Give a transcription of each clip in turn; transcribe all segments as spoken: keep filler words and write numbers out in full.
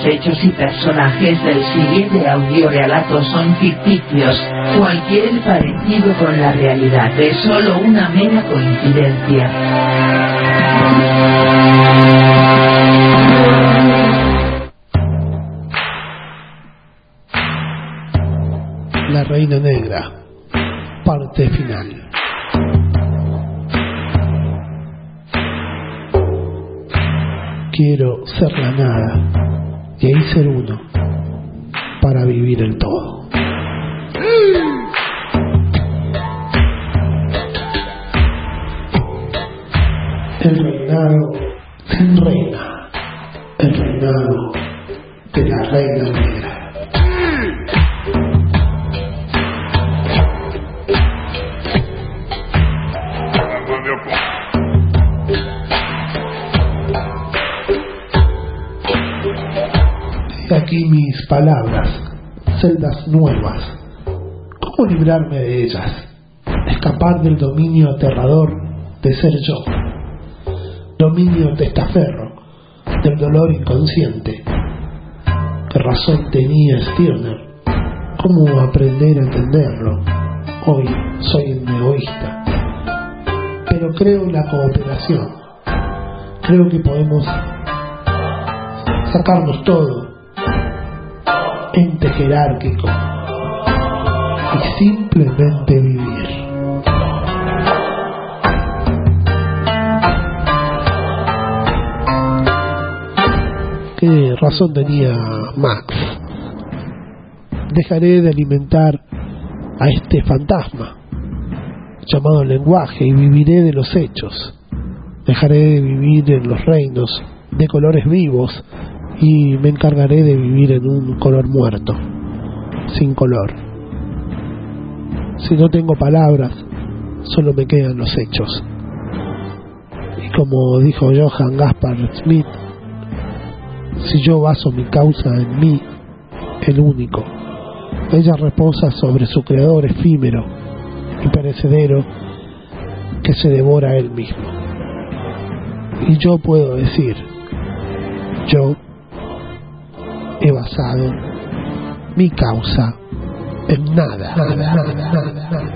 los hechos y personajes del siguiente audiorelato son ficticios. Cualquier parecido con la realidad es solo una mera coincidencia. La Reina Negra, parte final. Quiero ser la nada y ahí ser uno para vivir el todo. El reinado sin reina, el reinado de la Reina Negra. Aquí mis palabras, celdas nuevas. ¿Cómo librarme de ellas? Escapar del dominio aterrador de ser yo. Dominio testaferro del dolor inconsciente. ¿Qué razón tenía Stirner? ¿Cómo aprender a entenderlo? Hoy soy un egoísta. Pero creo en la cooperación. Creo que podemos sacarnos todo ente jerárquico y simplemente vivir. ¿Qué razón tenía Max? Dejaré de alimentar a este fantasma llamado lenguaje y viviré de los hechos. Dejaré de vivir en los reinos de colores vivos y me encargaré de vivir en un color muerto, sin color. Si no tengo palabras, solo me quedan los hechos. Y como dijo Johann Gaspar Smith, si yo baso mi causa en mí, el único, ella reposa sobre su creador efímero y perecedero que se devora a él mismo. Y yo puedo decir, yo he basado mi causa en nada, nada, nada, nada, nada.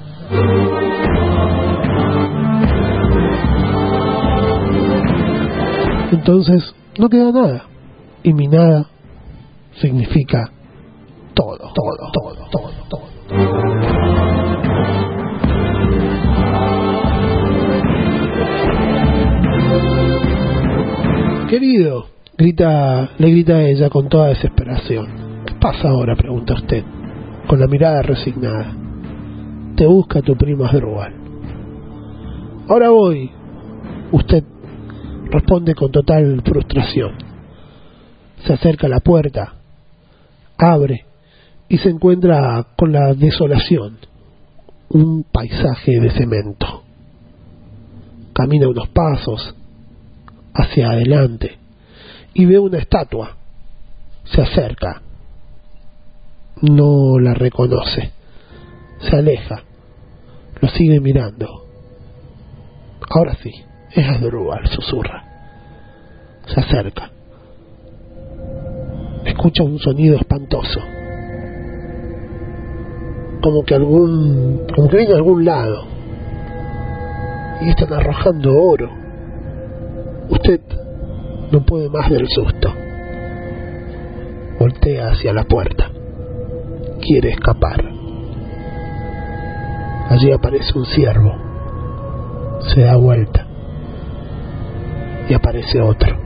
Entonces no queda nada, y mi nada significa todo, todo, todo, todo, todo. Querido, grita, le grita a ella con toda desesperación. ¿Qué pasa ahora?, pregunta usted, con la mirada resignada. Te busca tu primo Asdrúbal. Ahora voy, usted responde con total frustración. Se acerca a la puerta, abre y se encuentra con la desolación, un paisaje de cemento. Camina unos pasos hacia adelante y ve una estatua. Se acerca, no la reconoce, se aleja, lo sigue mirando. Ahora sí, es Asdrúbal, susurra. Se acerca, escucha un sonido espantoso, como que algún como que viene de algún lado, y están arrojando oro. Usted no puede más del susto. Voltea hacia la puerta, quiere escapar. Allí aparece un ciervo, se da vuelta y aparece otro.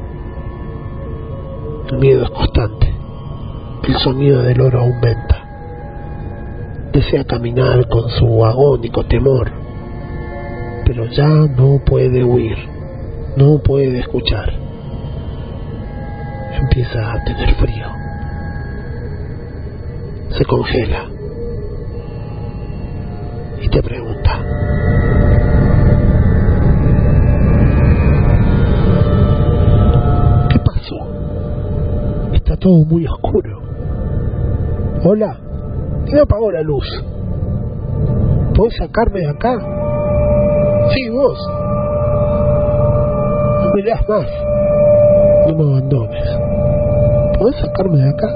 El miedo es constante, el sonido del oro aumenta. Desea caminar con su agónico temor, pero ya no puede huir, no puede escuchar. Empieza a tener frío, se congela y te pregunta: ¿qué pasó? Está todo muy oscuro. Hola, ¿quién apagó la luz? ¿Podés sacarme de acá? Sí, vos. No me leas más, no me abandones. ¿Podés sacarme de acá?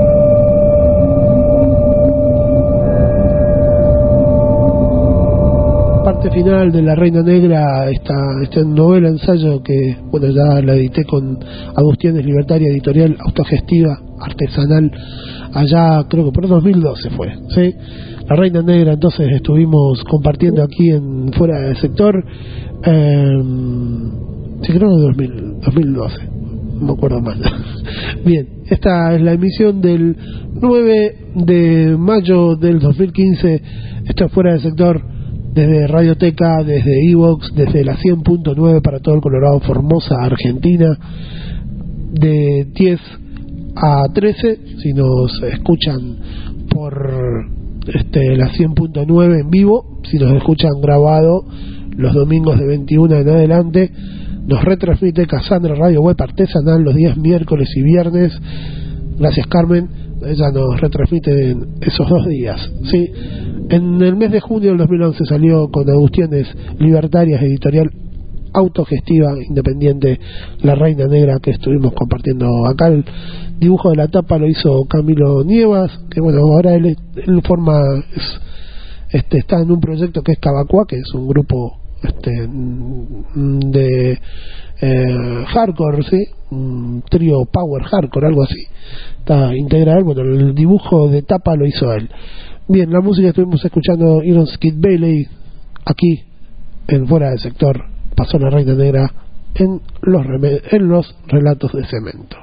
Parte final de La Reina Negra, esta, esta novela ensayo que, bueno, ya la edité con Agustianes Libertaria Editorial Autogestiva Artesanal, allá creo que por dos mil doce fue, ¿sí? La Reina Negra, entonces estuvimos compartiendo aquí en Fuera del Sector, eh, sí, creo que dos mil, dos mil doce, no me acuerdo más. Bien, esta es la emisión del nueve de mayo del dos mil quince, esto es Fuera del Sector, desde Radioteca, desde Evox, desde la cien punto nueve para todo el Colorado, Formosa, Argentina, de diez a trece, si nos escuchan por este, la cien punto nueve en vivo, si nos escuchan grabado los domingos de veintiuno en adelante, nos retransmite Cassandra Radio Web Artesanal los días miércoles y viernes. Gracias, Carmen, ella nos retransmite en esos dos días, ¿sí? En el mes de junio del dos mil once salió con Agustianes Libertarias Editorial Autogestiva Independiente La Reina Negra, que estuvimos compartiendo acá. El dibujo de la tapa lo hizo Camilo Nievas, que bueno, ahora él, él forma es, este está en un proyecto que es Cavacua, que es un grupo este de eh, hardcore, ¿sí? Un trío power hardcore, algo así, está integrado. Bueno, el dibujo de tapa lo hizo él. Bien, la música estuvimos escuchando Iron Skid Bailey aquí en Fuera del Sector. Pasó La Reina Negra en los, en los relatos de cemento.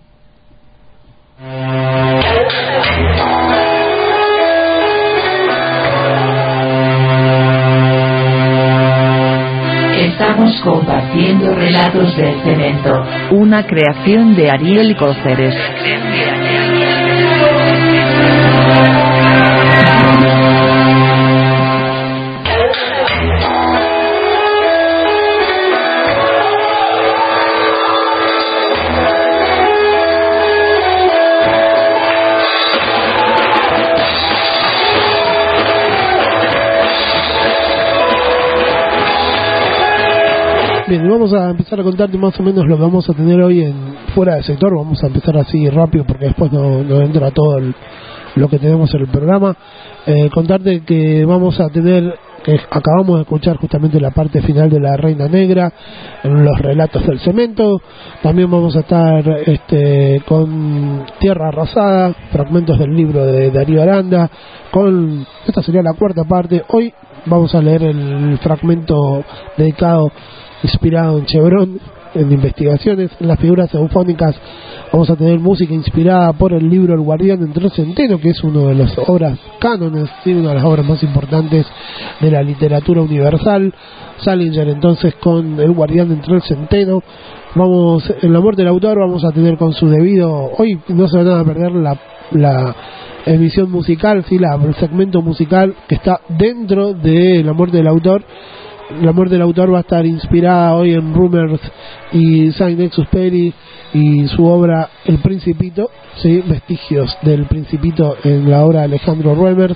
Estamos compartiendo Relatos del Cemento, una creación de Ariel Cóceres. Bien, vamos a empezar a contarte más o menos lo que vamos a tener hoy en Fuera del Sector. Vamos a empezar así rápido porque después no, no entra todo el, lo que tenemos en el programa. Eh, contarte que vamos a tener, que acabamos de escuchar justamente la parte final de La Reina Negra en los relatos del cemento. También vamos a estar este, con Tierra Arrasada, fragmentos del libro de Darío Aranda, con, esta sería la cuarta parte. Hoy vamos a leer el fragmento dedicado, inspirado en Chevron, en investigaciones. En las figuras eufónicas vamos a tener música inspirada por el libro El Guardián entre el Centeno, que es una de las obras cánones, ¿sí? Una de las obras más importantes de la literatura universal. Salinger entonces con El Guardián entre el Centeno. Vamos, en La Muerte del Autor vamos a tener con su debido, hoy no se van a perder la, la emisión musical, ¿sí? La, el segmento musical que está dentro de La Muerte del Autor. La Muerte del Autor va a estar inspirada hoy en Rumors y Saint-Exupéry y su obra El Principito, ¿sí? Vestigios del Principito en la obra de Alejandro Ruemers.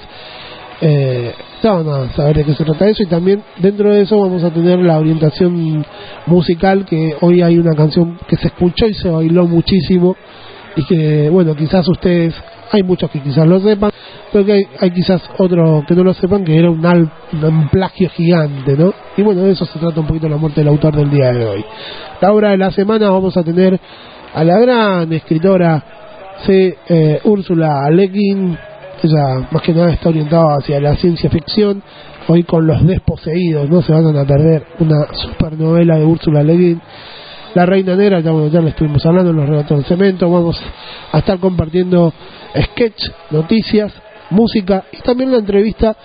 Eh, ya van a saber de qué se trata eso, y también dentro de eso vamos a tener la orientación musical, que hoy hay una canción que se escuchó y se bailó muchísimo y que, bueno, quizás ustedes, hay muchos que quizás lo sepan, pero que hay, hay quizás otros que no lo sepan, que era un, al, un plagio gigante, ¿no? Y bueno, de eso se trata un poquito La Muerte del Autor del día de hoy. La obra de la semana vamos a tener a la gran escritora, sí, eh, Úrsula Le Guin. Ella más que nada está orientada hacia la ciencia ficción, hoy con Los Desposeídos, no se van a perder una supernovela de Úrsula Le Guin. La Reina Negra, ya, bueno, ya le estuvimos hablando en los relatos del cemento. Vamos a estar compartiendo sketch, noticias, música y también la entrevista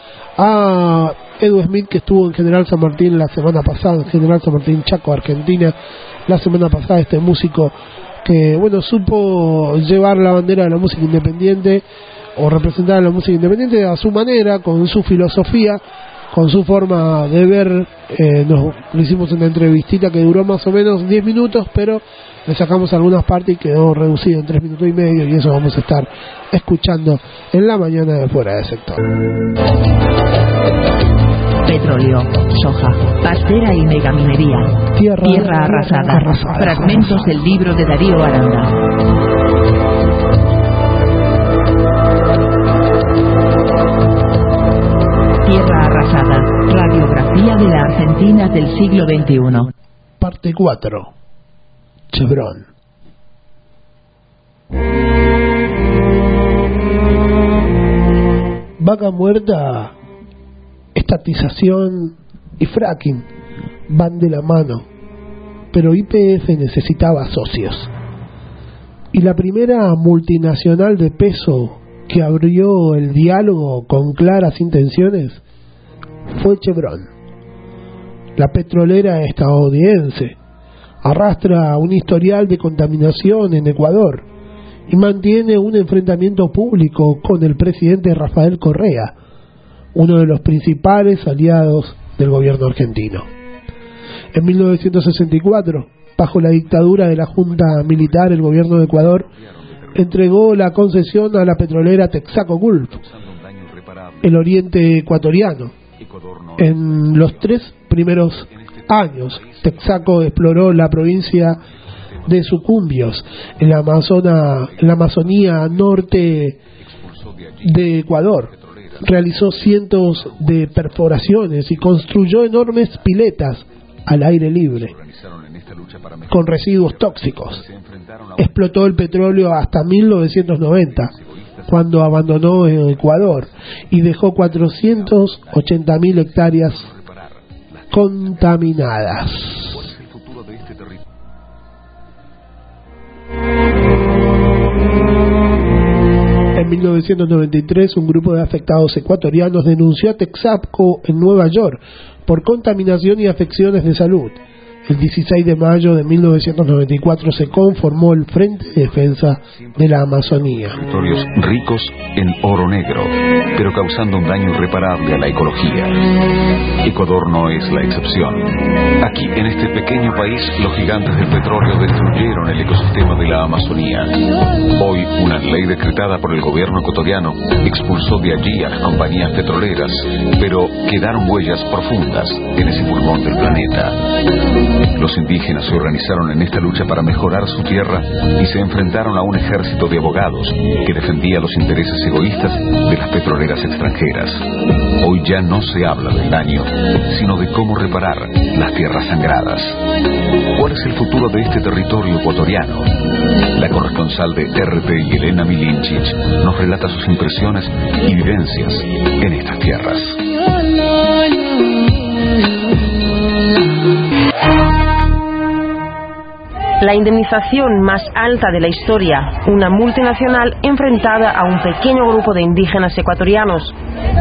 a Edu Smith, que estuvo en General San Martín la semana pasada, en General San Martín Chaco, Argentina, la semana pasada. Este músico que, bueno, supo llevar la bandera de la música independiente o representar a la música independiente a su manera, con su filosofía, con su forma de ver. Eh, nos le hicimos una entrevistita que duró más o menos diez minutos, pero le sacamos algunas partes y quedó reducido en tres minutos y medio, y eso vamos a estar escuchando en la mañana de Fuera del Sector. Petróleo, soja, pastera y megaminería. Tierra, Tierra arrasada. arrasada. Fragmentos del libro de Darío Aranda. Argentinas del siglo veintiuno. Parte cuatro. Chevron. Vaca muerta, estatización y fracking van de la mano, pero Y P F necesitaba socios. Y la primera multinacional de peso que abrió el diálogo con claras intenciones fue Chevron. La petrolera estadounidense arrastra un historial de contaminación en Ecuador y mantiene un enfrentamiento público con el presidente Rafael Correa, uno de los principales aliados del gobierno argentino. En mil novecientos sesenta y cuatro, bajo la dictadura de la Junta Militar, el gobierno de Ecuador entregó la concesión a la petrolera Texaco Gulf, el oriente ecuatoriano. En los tres primeros años, Texaco exploró la provincia de Sucumbios, en la, Amazona, en la Amazonía norte de Ecuador. Realizó cientos de perforaciones y construyó enormes piletas al aire libre con residuos tóxicos. Explotó el petróleo hasta mil novecientos noventa, cuando abandonó Ecuador y dejó cuatrocientas ochenta mil hectáreas contaminadas. En mil novecientos noventa y tres, un grupo de afectados ecuatorianos denunció a Texaco en Nueva York por contaminación y afecciones de salud. El dieciséis de mayo de mil novecientos noventa y cuatro se conformó el Frente de Defensa de la Amazonía. Territorios ricos en oro negro, pero causando un daño irreparable a la ecología. Ecuador no es la excepción. Aquí, en este pequeño país, los gigantes del petróleo destruyeron el ecosistema de la Amazonía. Hoy, una ley decretada por el gobierno ecuatoriano expulsó de allí a las compañías petroleras, pero quedaron huellas profundas en ese pulmón del planeta. Los indígenas se organizaron en esta lucha para mejorar su tierra y se enfrentaron a un ejército de abogados que defendía los intereses egoístas de las petroleras extranjeras. Hoy ya no se habla del daño, sino de cómo reparar las tierras sangradas. ¿Cuál es el futuro de este territorio ecuatoriano? La corresponsal de R T I, Elena Milinchich, nos relata sus impresiones y vivencias en estas tierras. La indemnización más alta de la historia, una multinacional enfrentada a un pequeño grupo de indígenas ecuatorianos.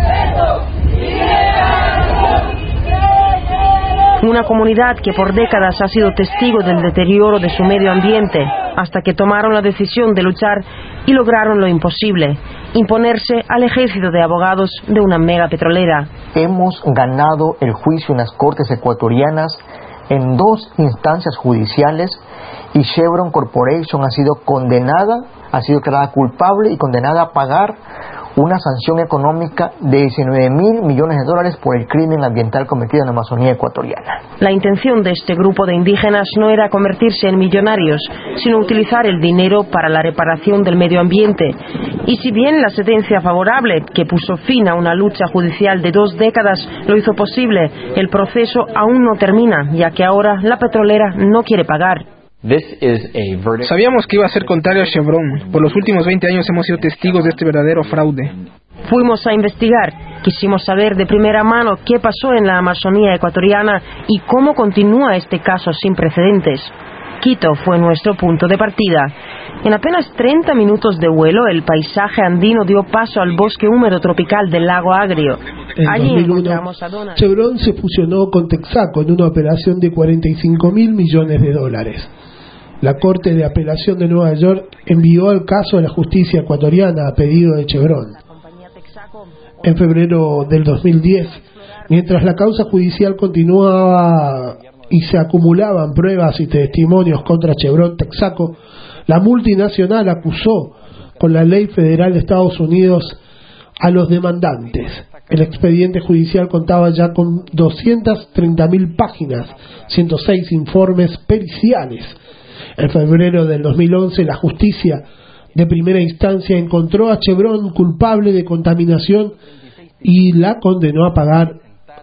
Una comunidad que por décadas ha sido testigo del deterioro de su medio ambiente, hasta que tomaron la decisión de luchar y lograron lo imposible, imponerse al ejército de abogados de una mega petrolera. Hemos ganado el juicio en las cortes ecuatorianas en dos instancias judiciales y Chevron Corporation ha sido condenada, ha sido declarada culpable y condenada a pagar una sanción económica de diecinueve mil millones de dólares por el crimen ambiental cometido en la Amazonía ecuatoriana. La intención de este grupo de indígenas no era convertirse en millonarios, sino utilizar el dinero para la reparación del medio ambiente. Y si bien la sentencia favorable, que puso fin a una lucha judicial de dos décadas, lo hizo posible, el proceso aún no termina, ya que ahora la petrolera no quiere pagar. Sabíamos que iba a ser contrario a Chevron. Por los últimos veinte años hemos sido testigos de este verdadero fraude. Fuimos a investigar. Quisimos saber de primera mano qué pasó en la Amazonía ecuatoriana y cómo continúa este caso sin precedentes. Quito fue nuestro punto de partida. En apenas treinta minutos de vuelo, el paisaje andino dio paso al bosque húmedo tropical del lago Agrio. En Allí dos mil uno, encontramos a Donald. Chevron se fusionó con Texaco en una operación de cuarenta y cinco mil millones de dólares. La Corte de Apelación de Nueva York envió el caso a la justicia ecuatoriana a pedido de Chevron. En febrero del dos mil diez, mientras la causa judicial continuaba y se acumulaban pruebas y testimonios contra Chevron Texaco, la multinacional acusó con la ley federal de Estados Unidos a los demandantes. El expediente judicial contaba ya con doscientas treinta mil páginas, ciento seis informes periciales. En febrero del dos mil once, la justicia de primera instancia encontró a Chevron culpable de contaminación y la condenó a pagar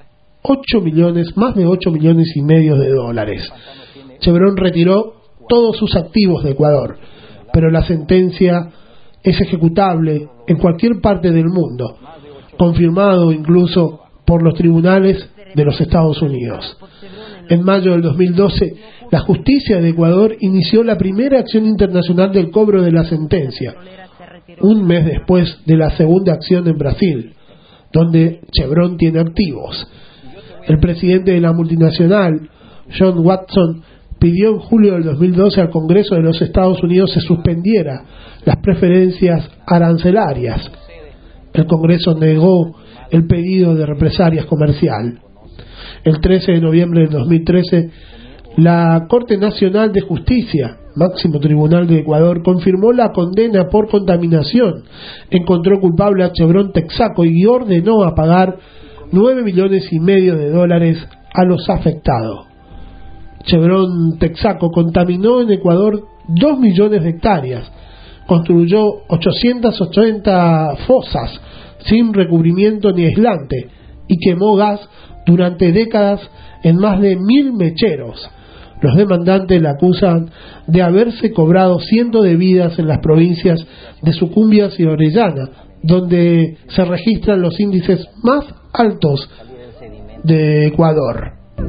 ocho millones, más de ocho millones y medio de dólares. Chevron retiró todos sus activos de Ecuador, pero la sentencia es ejecutable en cualquier parte del mundo, confirmado incluso por los tribunales de los Estados Unidos. En mayo del dos mil doce, la justicia de Ecuador inició la primera acción internacional del cobro de la sentencia, un mes después de la segunda acción en Brasil, donde Chevron tiene activos. El presidente de la multinacional, John Watson, pidió en julio del dos mil doce al Congreso de los Estados Unidos se suspendiera las preferencias arancelarias. El Congreso negó el pedido de represalias comercial. El trece de noviembre del dos mil trece, la Corte Nacional de Justicia, máximo tribunal de Ecuador, confirmó la condena por contaminación, encontró culpable a Chevron Texaco y ordenó a pagar nueve millones y medio de dólares a los afectados. Chevron Texaco contaminó en Ecuador dos millones de hectáreas, construyó ochocientas ochenta fosas sin recubrimiento ni aislante y quemó gas durante décadas en más de mil mecheros. Los demandantes la acusan de haberse cobrado cientos de vidas en las provincias de Sucumbias y Orellana, donde se registran los índices más altos de Ecuador.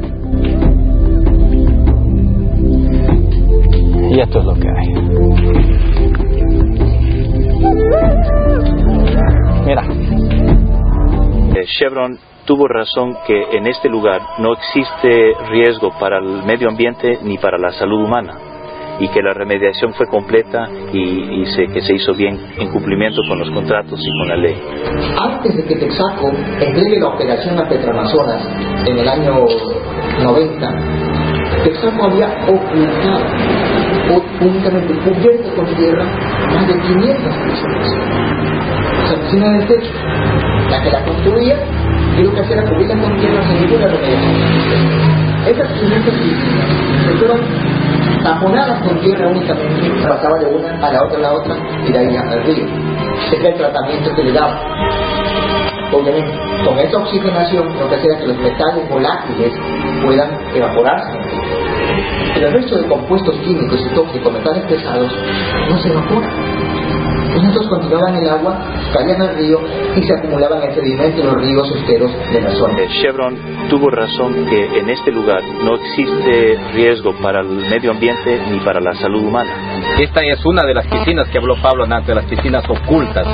Y esto es lo que hay. Mira. Chevron tuvo razón que en este lugar no existe riesgo para el medio ambiente ni para la salud humana, y que la remediación fue completa y, y se, que se hizo bien en cumplimiento con los contratos y con la ley. Antes de que Texaco entregue la operación a Petroamazonas en el año noventa, Texaco había ocultado, únicamente cubierto con tierra, más de quinientas piscinas. O sea, piscinas del techo. La que la construía, y lo que hacía era cubrirla con tierra sin ninguna remediación. Esas quinientas piscinas se fueron taponadas con tierra únicamente, pasaba de una a la otra a la otra y de ahí al río. Ese era el tratamiento que le daba. Obviamente, con esa oxigenación lo que hacía era que los metales volátiles puedan evaporarse. Pero el resto de compuestos químicos y tóxicos, metales pesados, no se evaporan. Estos continuaban en el agua, caían al río y se acumulaban en sedimento en los ríos esteros de la zona. Chevron tuvo razón que en este lugar no existe riesgo para el medio ambiente ni para la salud humana. Esta es una de las piscinas que habló Pablo antes, de las piscinas ocultas.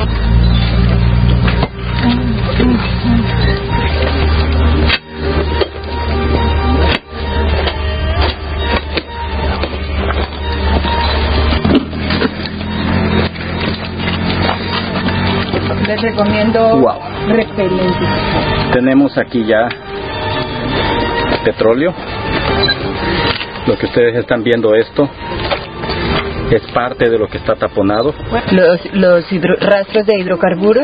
Les recomiendo wow. repelentes. Tenemos aquí ya petróleo. Lo que ustedes están viendo, esto es parte de lo que está taponado. Los, los hidro, rastros de hidrocarburos.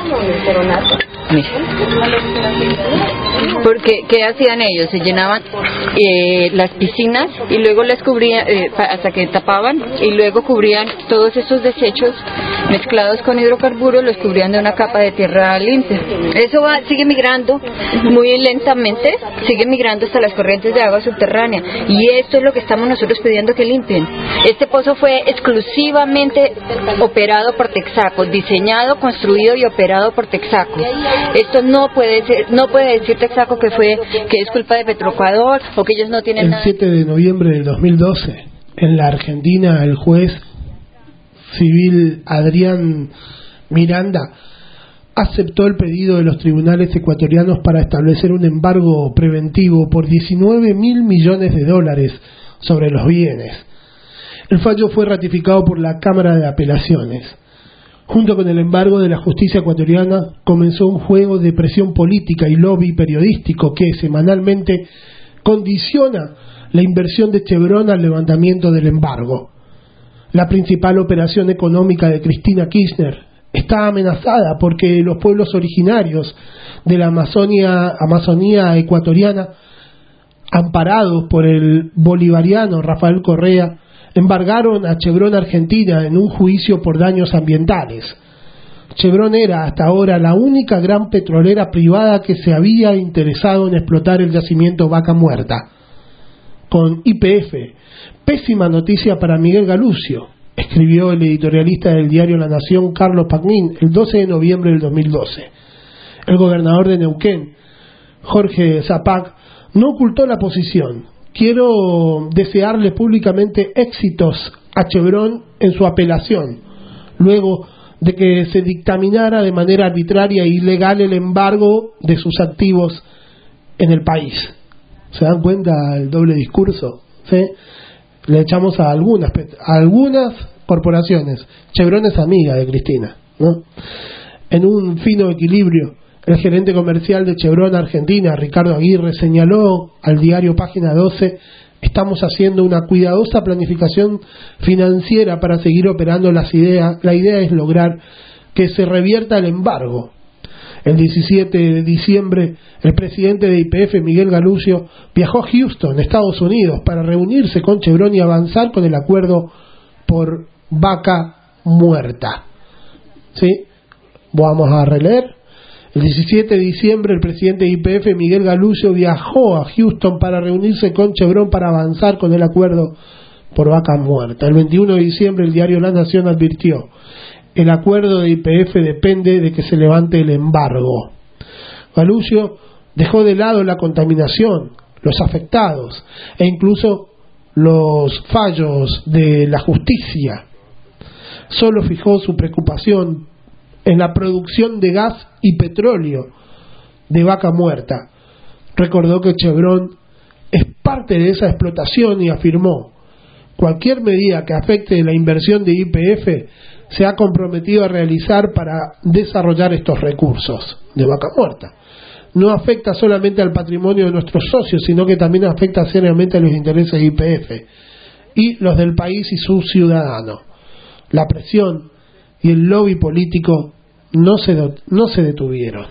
Porque ¿qué hacían ellos? Se llenaban eh, las piscinas y luego las cubrían eh, hasta que tapaban, y luego cubrían todos esos desechos mezclados con hidrocarburos, los cubrían de una capa de tierra limpia. Eso va, sigue migrando muy lentamente, sigue migrando hasta las corrientes de agua subterránea, y esto es lo que estamos nosotros pidiendo que limpien. Este pozo fue exclusivamente operado por Texaco, diseñado, construido y operado por Texaco. Esto no puede ser, no puede decir Texaco que fue que es culpa de Petroecuador o que ellos no tienen el nada. El siete de noviembre del dos mil doce, en la Argentina, el juez civil Adrián Miranda aceptó el pedido de los tribunales ecuatorianos para establecer un embargo preventivo por diecinueve mil millones de dólares sobre los bienes. El fallo fue ratificado por la Cámara de Apelaciones. Junto con el embargo de la justicia ecuatoriana, comenzó un juego de presión política y lobby periodístico que semanalmente condiciona la inversión de Chevron al levantamiento del embargo. La principal operación económica de Cristina Kirchner está amenazada porque los pueblos originarios de la Amazonia, Amazonía ecuatoriana, amparados por el bolivariano Rafael Correa, embargaron a Chevron Argentina en un juicio por daños ambientales. Chevron era hasta ahora la única gran petrolera privada que se había interesado en explotar el yacimiento Vaca Muerta. Con Y P F, pésima noticia para Miguel Galucio, escribió el editorialista del diario La Nación, Carlos Pagnín, el doce de noviembre del dos mil doce. El gobernador de Neuquén, Jorge Zapac, no ocultó la posición. Quiero desearle públicamente éxitos a Chevron en su apelación, luego de que se dictaminara de manera arbitraria e ilegal el embargo de sus activos en el país. ¿Se dan cuenta el doble discurso? ¿Sí? Le echamos a algunas a algunas corporaciones. Chevron es amiga de Cristina, ¿no? En un fino equilibrio, el gerente comercial de Chevron Argentina, Ricardo Aguirre, señaló al diario Página doce: estamos haciendo una cuidadosa planificación financiera para seguir operando las ideas. La idea es lograr que se revierta el embargo. El diecisiete de diciembre, el presidente de Y P F, Miguel Galucio, viajó a Houston, Estados Unidos, para reunirse con Chevron y avanzar con el acuerdo por Vaca Muerta. ¿Sí? Vamos a releer. El diecisiete de diciembre, el presidente de Y P F, Miguel Galucio, viajó a Houston para reunirse con Chevron para avanzar con el acuerdo por Vaca Muerta. El veintiuno de diciembre, el diario La Nación advirtió: el acuerdo de Y P F depende de que se levante el embargo. Galucio dejó de lado la contaminación, los afectados e incluso los fallos de la justicia. Solo fijó su preocupación en la producción de gas y petróleo de Vaca Muerta. Recordó que Chevron es parte de esa explotación y afirmó: cualquier medida que afecte la inversión de Y P F se ha comprometido a realizar para desarrollar estos recursos de Vaca Muerta. No afecta solamente al patrimonio de nuestros socios, sino que también afecta seriamente a los intereses de Y P F y los del país y sus ciudadanos. La presión y el lobby político no se, do, no se detuvieron.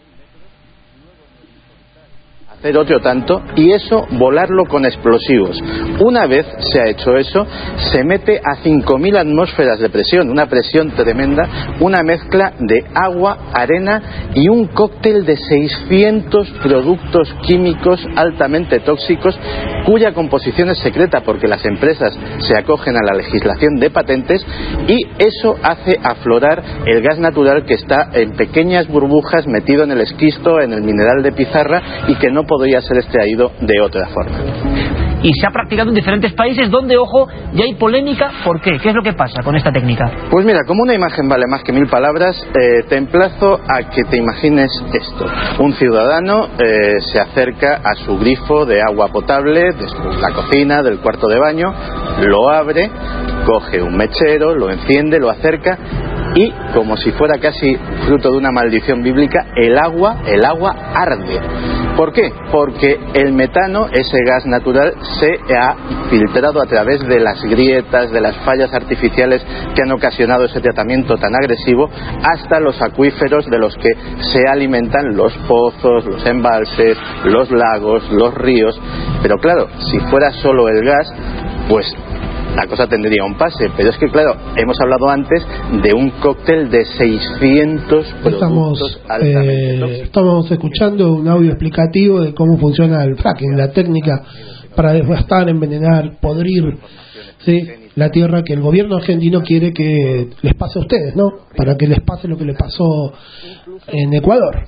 Hacer otro tanto y eso volarlo con explosivos. Una vez se ha hecho eso, se mete a cinco mil atmósferas de presión, una presión tremenda, una mezcla de agua, arena y un cóctel de seiscientos productos químicos altamente tóxicos cuya composición es secreta porque las empresas se acogen a la legislación de patentes, y eso hace aflorar el gas natural que está en pequeñas burbujas metido en el esquisto, en el mineral de pizarra, y que no podría ser extraído de otra forma. Y se ha practicado en diferentes países donde, ojo, ya hay polémica. ¿Por qué? ¿Qué es lo que pasa con esta técnica? Pues mira, como una imagen vale más que mil palabras, eh, te emplazo a que te imagines esto. Un ciudadano eh, se acerca a su grifo de agua potable, de la cocina, del cuarto de baño, lo abre, coge un mechero, lo enciende, lo acerca y, como si fuera casi fruto de una maldición bíblica, el agua, el agua arde. ¿Por qué? Porque el metano, ese gas natural, se ha filtrado a través de las grietas, de las fallas artificiales que han ocasionado ese tratamiento tan agresivo, hasta los acuíferos de los que se alimentan los pozos, los embalses, los lagos, los ríos. Pero claro, si fuera solo el gas, pues la cosa tendría un pase, pero es que claro, hemos hablado antes de un cóctel de seiscientos productos estamos, eh, estamos escuchando un audio explicativo de cómo funciona el fracking, la técnica para devastar, envenenar, podrir, ¿sí?, la tierra, que el gobierno argentino quiere que les pase a ustedes, ¿no? Para que les pase lo que le pasó en Ecuador.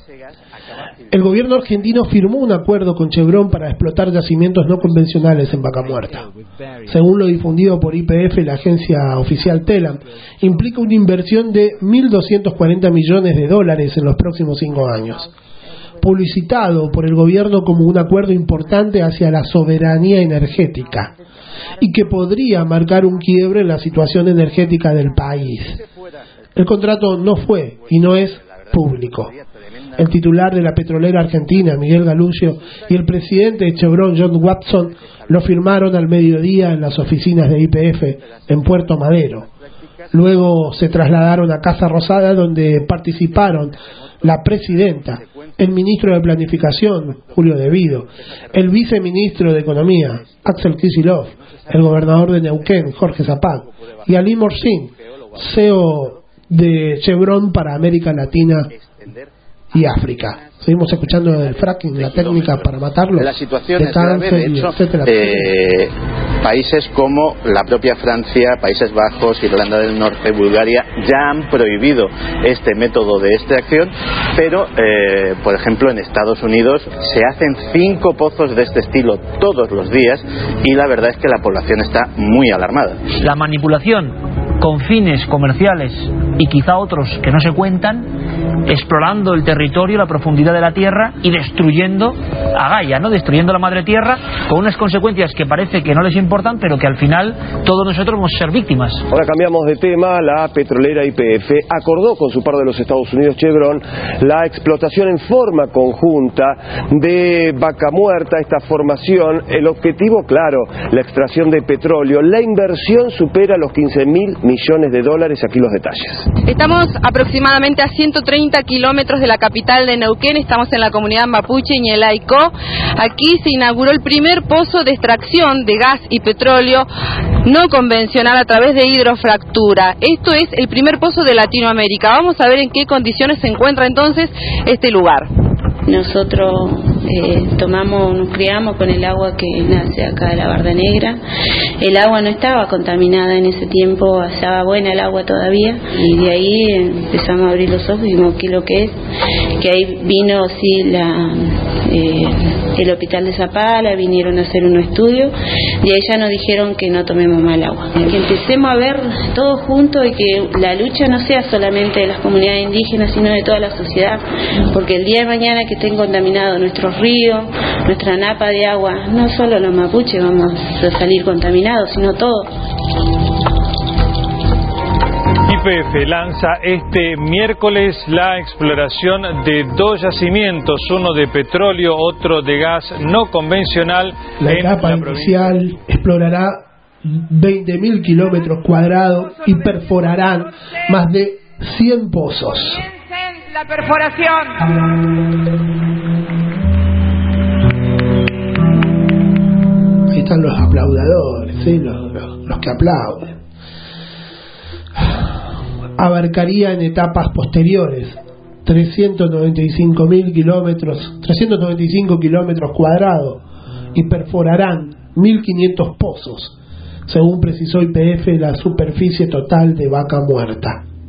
El gobierno argentino firmó un acuerdo con Chevron para explotar yacimientos no convencionales en Vaca Muerta. Según lo difundido por Y P F, la agencia oficial Telam, implica una inversión de mil doscientos cuarenta millones de dólares en los próximos cinco años. Publicitado por el gobierno como un acuerdo importante hacia la soberanía energética y que podría marcar un quiebre en la situación energética del país. El contrato no fue y no es público. El titular de la petrolera argentina, Miguel Galucio, y el presidente de Chevron, John Watson, lo firmaron al mediodía en las oficinas de Y P F en Puerto Madero. Luego se trasladaron a Casa Rosada, donde participaron la presidenta, el ministro de Planificación, Julio De Vido, el viceministro de Economía, Axel Kicillof, el gobernador de Neuquén, Jorge Zapac, y Ali Morsin, C E O de Chevron para América Latina y África. Seguimos escuchando del fracking, la técnica para matarlo. La situación de es grave, de hecho, etcétera, eh, países como la propia Francia, Países Bajos, Irlanda del Norte, Bulgaria ya han prohibido este método de extracción, pero eh, por ejemplo en Estados Unidos se hacen cinco pozos de este estilo todos los días y la verdad es que la población está muy alarmada. La manipulación con fines comerciales y quizá otros que no se cuentan, explorando el territorio, la profundidad de la tierra y destruyendo a Gaia, ¿no? Destruyendo la madre tierra con unas consecuencias que parece que no les importan, pero que al final todos nosotros vamos a ser víctimas. Ahora cambiamos de tema. La petrolera Y P F acordó con su par de los Estados Unidos, Chevron, la explotación en forma conjunta de Vaca Muerta. Esta formación, el objetivo claro, la extracción de petróleo. La inversión supera los quince mil millones de dólares. Aquí los detalles. Estamos aproximadamente a ciento treinta kilómetros de la capital de Neuquén. Estamos en la comunidad mapuche Ñelaico. Aquí se inauguró el primer pozo de extracción de gas y petróleo no convencional a través de hidrofractura. Esto es el primer pozo de Latinoamérica. Vamos a ver en qué condiciones se encuentra entonces este lugar. Nosotros eh, tomamos, nos criamos con el agua que nace acá de la Barda Negra. El agua no estaba contaminada en ese tiempo, estaba buena el agua todavía, y de ahí empezamos a abrir los ojos y vimos qué es lo que es, que ahí vino sí la eh, el hospital de Zapala, vinieron a hacer un estudio y ahí ya nos dijeron que no tomemos mal agua, que empecemos a ver todos juntos y que la lucha no sea solamente de las comunidades indígenas sino de toda la sociedad, porque el día de mañana que estén contaminados nuestros ríos, nuestra napa de agua, no solo los mapuches vamos a salir contaminados, sino todos. Y P F lanza este miércoles la exploración de dos yacimientos, uno de petróleo, otro de gas no convencional. La en etapa la inicial provincia. explorará veinte mil kilómetros cuadrados y perforarán más de cien pozos. La perforación. Ahí están los aplaudadores, ¿sí? los, los, los que aplauden. Abarcaría en etapas posteriores trescientos noventa y cinco mil kilómetros, trescientos noventa y cinco kilómetros cuadrados y perforarán mil quinientos pozos, según precisó Y P F, la superficie total de Vaca Muerta.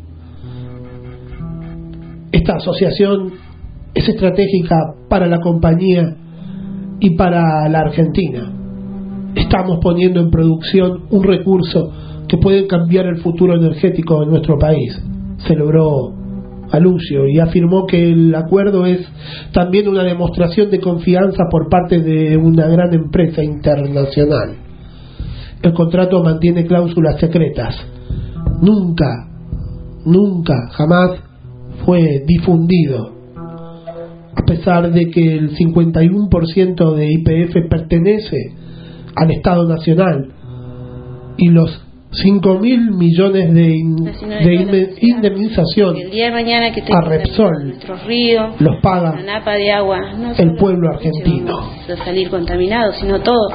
Esta asociación es estratégica para la compañía y para la Argentina. Estamos poniendo en producción un recurso que puede cambiar el futuro energético de nuestro país, celebró Alucio, y afirmó que el acuerdo es también una demostración de confianza por parte de una gran empresa internacional. El contrato mantiene cláusulas secretas. Nunca, nunca, jamás fue difundido, a pesar de que el cincuenta y uno por ciento de Y P F pertenece al Estado Nacional y los cinco mil millones de, in, de indemnización el día de mañana que a Repsol nuestros ríos, los paga la napa de agua, no el pueblo argentino. Vamos a salir contaminados, sino todos.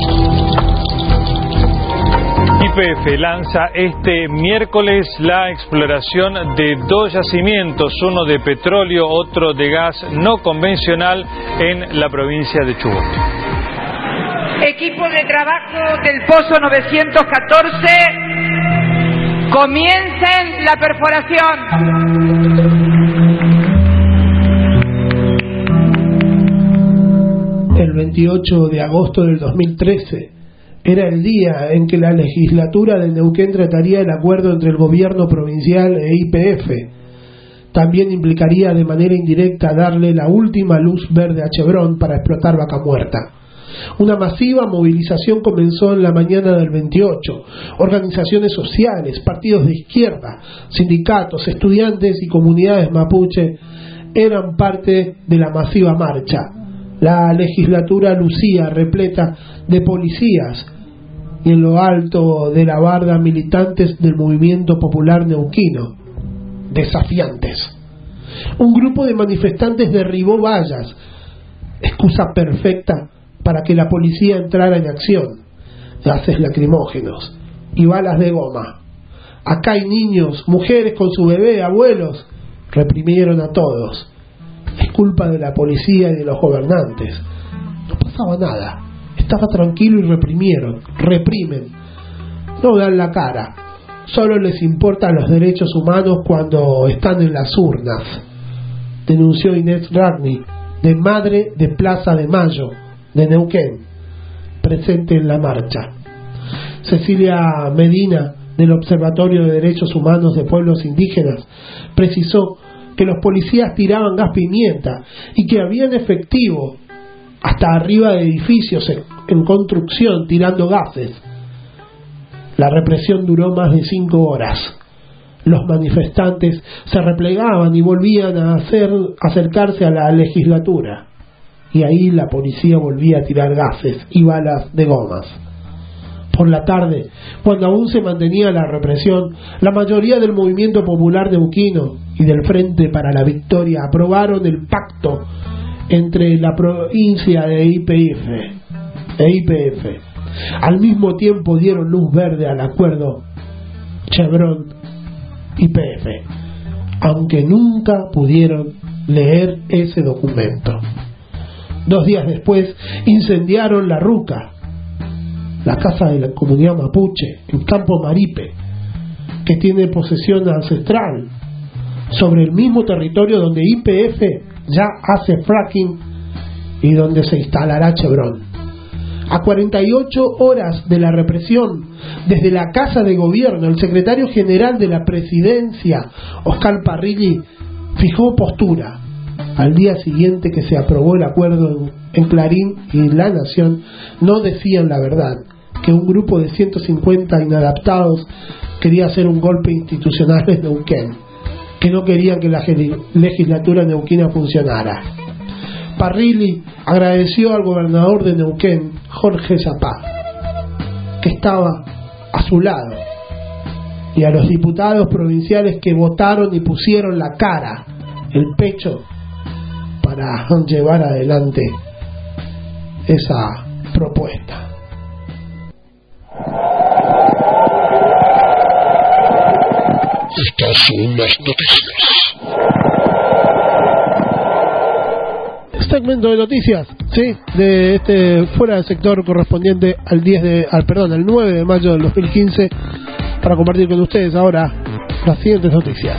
Y P F lanza este miércoles la exploración de dos yacimientos, uno de petróleo, otro de gas no convencional en la provincia de Chubut. Equipo de trabajo del Pozo novecientos catorce, comiencen la perforación. El veintiocho de agosto del dos mil trece era el día en que la legislatura de Neuquén trataría el acuerdo entre el gobierno provincial e Y P F. También implicaría de manera indirecta darle la última luz verde a Chevron para explotar Vaca Muerta. Una masiva movilización comenzó en la mañana del veintiocho. Organizaciones sociales, partidos de izquierda, sindicatos, estudiantes y comunidades mapuche eran parte de la masiva marcha. La legislatura lucía repleta de policías y en lo alto de la barda militantes del movimiento popular neuquino, desafiantes. Un grupo de manifestantes derribó vallas, excusa perfecta para que la policía entrara en acción. Gases lacrimógenos y balas de goma Acá hay niños, mujeres con su bebé, abuelos. Reprimieron a todos. Es culpa de la policía y de los gobernantes. No pasaba nada. Estaba tranquilo y reprimieron. Reprimen. No dan la cara. Solo les importan los derechos humanos cuando están en las urnas, denunció Inés Ragni, de Madre de Plaza de Mayo, de Neuquén, presente en la marcha. Cecilia Medina, del Observatorio de Derechos Humanos de Pueblos Indígenas, precisó que los policías tiraban gas pimienta y que habían efectivo hasta arriba de edificios en, en construcción tirando gases. La represión duró más de cinco horas. Los manifestantes se replegaban y volvían a hacer, acercarse a la legislatura. Y ahí la policía volvía a tirar gases y balas de gomas. Por la tarde, cuando aún se mantenía la represión, la mayoría del movimiento popular neuquino y del Frente para la Victoria aprobaron el pacto entre la provincia de Y P F e Y P F. Al mismo tiempo dieron luz verde al acuerdo Chevron Y P F, aunque nunca pudieron leer ese documento. Dos días después incendiaron La Ruca, la casa de la comunidad mapuche en Campo Maripe, que tiene posesión ancestral sobre el mismo territorio donde Y P F ya hace fracking y donde se instalará Chevron. A cuarenta y ocho horas de la represión, desde la Casa de Gobierno, el secretario general de la Presidencia, Oscar Parrilli, fijó postura. Al día siguiente que se aprobó el acuerdo en Clarín y La Nación, no decían la verdad, que un grupo de ciento cincuenta inadaptados quería hacer un golpe institucional en Neuquén, que no querían que la legislatura neuquina funcionara. Parrilli agradeció al gobernador de Neuquén, Jorge Zapá, que estaba a su lado, y a los diputados provinciales que votaron y pusieron la cara, el pecho, para llevar adelante esa propuesta. Estas son las noticias. Segmento de noticias, sí, de este fuera del sector correspondiente al diez de, al perdón, al nueve de mayo del dos mil quince, para compartir con ustedes ahora las siguientes noticias.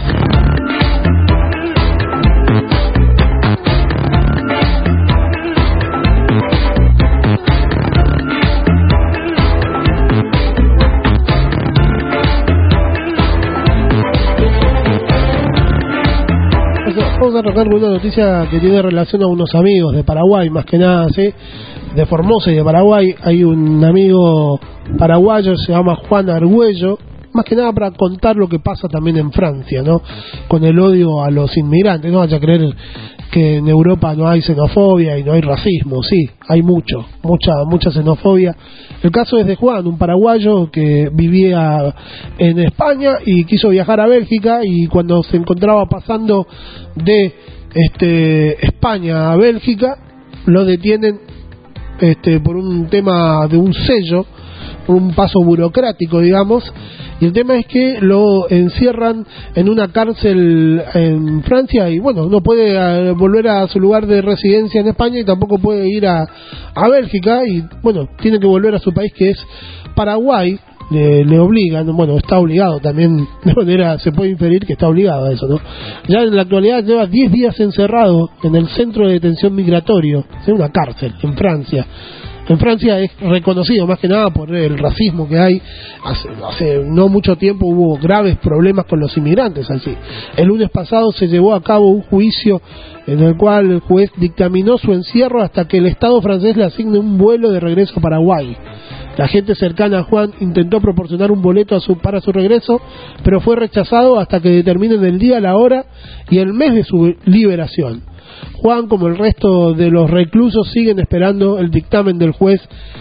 Vamos a arrancar con una noticia que tiene relación a unos amigos de Paraguay, más que nada, ¿sí? De Formosa y de Paraguay. Hay un amigo paraguayo, se llama Juan Argüello, más que nada para contar lo que pasa también en Francia, ¿no? Con el odio a los inmigrantes. No vaya a creer que en Europa no hay xenofobia y no hay racismo. Sí, hay mucho, mucha, mucha xenofobia. El caso es de Juan, un paraguayo que vivía en España y quiso viajar a Bélgica, y cuando se encontraba pasando de este España a Bélgica, lo detienen este por un tema de un sello, por un paso burocrático, digamos. Y el tema es que lo encierran en una cárcel en Francia y bueno, no puede volver a su lugar de residencia en España y tampoco puede ir a, a Bélgica, y bueno, tiene que volver a su país, que es Paraguay. Le, le obligan, bueno, está obligado también, de manera se puede inferir que está obligado a eso, ¿no? Ya en la actualidad lleva diez días encerrado en el centro de detención migratorio, en una cárcel en Francia. En Francia es reconocido más que nada por el racismo que hay. Hace, hace no mucho tiempo hubo graves problemas con los inmigrantes así. El lunes pasado se llevó a cabo un juicio en el cual el juez dictaminó su encierro hasta que el Estado francés le asigne un vuelo de regreso a Paraguay. La gente cercana a Juan intentó proporcionar un boleto a su, para su regreso, pero fue rechazado hasta que determinen el día, la hora y el mes de su liberación. Juan, como el resto de los reclusos, siguen esperando el dictamen del juez.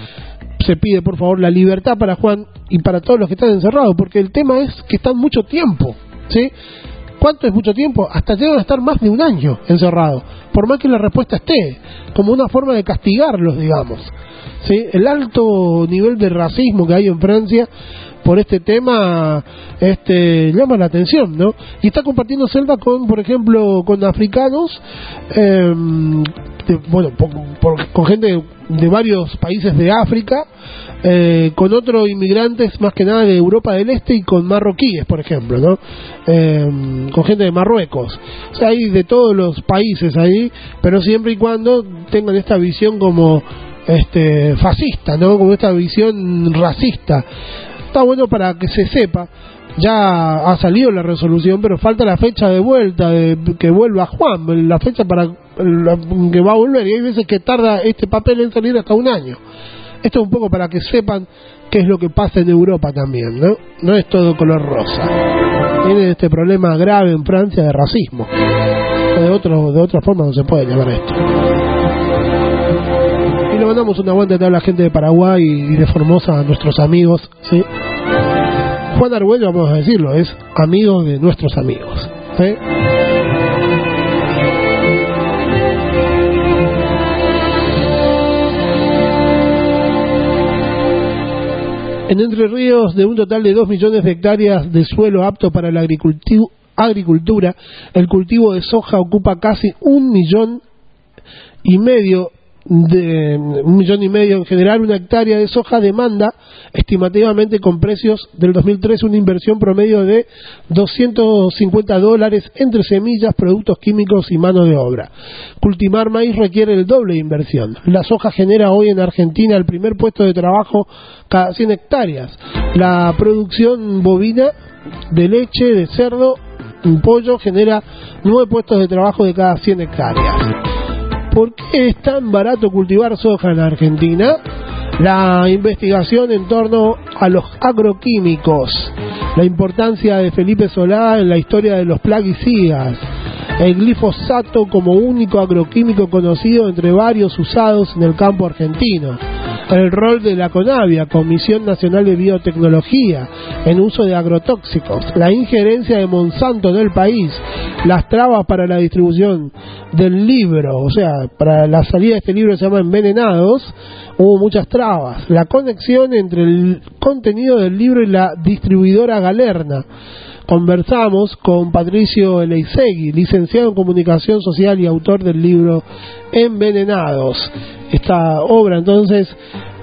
Se pide, por favor, la libertad para Juan y para todos los que están encerrados, porque el tema es que están mucho tiempo, ¿sí? ¿Cuánto es mucho tiempo? Hasta llegan a estar más de un año encerrados, por más que la respuesta esté, como una forma de castigarlos, digamos, ¿sí? El alto nivel de racismo que hay en Francia por este tema, este llama la atención, ¿no? Y está compartiendo selva con, por ejemplo, con africanos, eh, de, bueno, por, por, con gente de, de varios países de África, eh, con otros inmigrantes más que nada de Europa del Este y con marroquíes, por ejemplo, ¿no? Eh, con gente de Marruecos. O sea, hay de todos los países ahí, pero siempre y cuando tengan esta visión como este fascista, ¿no? Como esta visión racista. Está bueno para que se sepa. Ya ha salido la resolución, pero falta la fecha de vuelta, de que vuelva Juan, la fecha para la, que va a volver, y hay veces que tarda este papel en salir hasta un año. Esto es un poco para que sepan qué es lo que pasa en Europa también, ¿no? No es todo color rosa. Tiene este problema grave en Francia de racismo. De otro, de otra forma no se puede llamar esto. Y le mandamos un aguante a toda la gente de Paraguay y de Formosa, a nuestros amigos, ¿sí? Juan Arguello, vamos a decirlo, es amigo de nuestros amigos, ¿sí? En Entre Ríos, de un total de dos millones de hectáreas de suelo apto para la agricultura, el cultivo de soja ocupa casi un millón y medio de un millón y medio en general. Una hectárea de soja demanda estimativamente, con precios del dos mil tres, una inversión promedio de doscientos cincuenta dólares entre semillas, productos químicos y mano de obra. Cultivar maíz requiere el doble de inversión. La soja genera hoy en Argentina el primer puesto de trabajo cada cien hectáreas. La producción bovina de leche, de cerdo, un pollo, genera nueve puestos de trabajo de cada cien hectáreas. ¿Por qué es tan barato cultivar soja en Argentina? La investigación en torno a los agroquímicos, la importancia de Felipe Solá en la historia de los plaguicidas, el glifosato como único agroquímico conocido entre varios usados en el campo argentino, el rol de la CONAVIA, Comisión Nacional de Biotecnología, en uso de agrotóxicos, la injerencia de Monsanto en el país, las trabas para la distribución del libro, o sea, para la salida de este libro se llama Envenenados, hubo muchas trabas, la conexión entre el contenido del libro y la distribuidora Galerna. Conversamos con Patricio Eleizegui, licenciado en Comunicación Social y autor del libro Envenenados. Esta obra entonces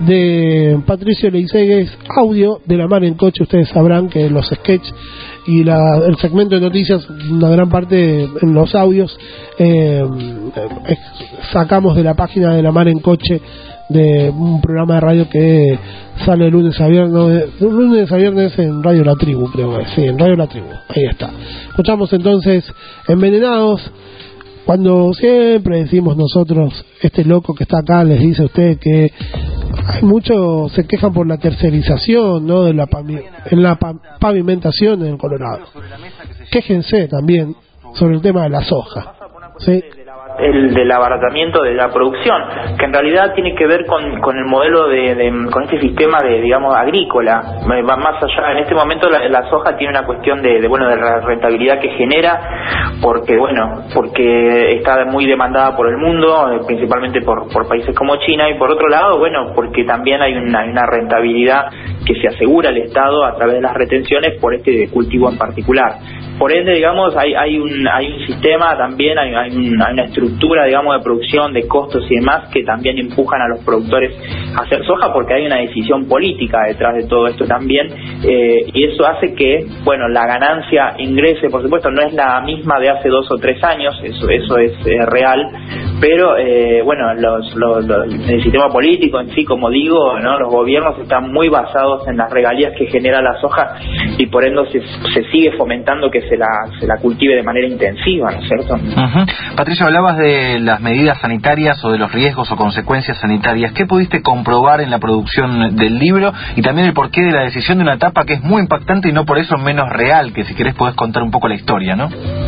de Patricio Eleizegui es audio de La Mar en Coche. Ustedes sabrán que los sketches y la, el segmento de noticias, una gran parte en los audios eh, eh, sacamos de la página de La Mar en Coche, de un programa de radio que sale lunes a viernes, lunes a viernes en Radio La Tribu, creo que sí, en Radio La Tribu, ahí está. Escuchamos entonces Envenenados, cuando siempre decimos nosotros, este loco que está acá les dice a usted que hay muchos se quejan por la tercerización, ¿no?, de la pavi- en la pa- pavimentación en el Colorado. Quéjense también sobre el tema de la soja, ¿sí? El del abaratamiento de la producción, que en realidad tiene que ver con, con el modelo de, de con este sistema de, digamos, agrícola. Va más allá. En este momento la, la soja tiene una cuestión de, de bueno de la rentabilidad que genera, porque bueno porque está muy demandada por el mundo, principalmente por, por países como China, y por otro lado, bueno, porque también hay una, una rentabilidad que se asegura el Estado a través de las retenciones por este cultivo en particular. Por ende, digamos, hay hay un hay un sistema también, hay, hay, un, hay una estructura, digamos, de producción, de costos y demás, que también empujan a los productores a hacer soja, porque hay una decisión política detrás de todo esto también, eh, y eso hace que, bueno, la ganancia ingrese, por supuesto, no es la misma de hace dos o tres años, eso eso es eh, real, pero, eh, bueno, los, los, los, el sistema político en sí, como digo, ¿no?, los gobiernos están muy basados en las regalías que genera la soja, y por ende se, se sigue fomentando que se la, se la cultive de manera intensiva, ¿no es cierto? Uh-huh. Patricio, hablabas de las medidas sanitarias o de los riesgos o consecuencias sanitarias. ¿Qué pudiste comprobar en la producción del libro? Y también el porqué de la decisión de una etapa que es muy impactante y no por eso menos real, que si querés podés contar un poco la historia, ¿no?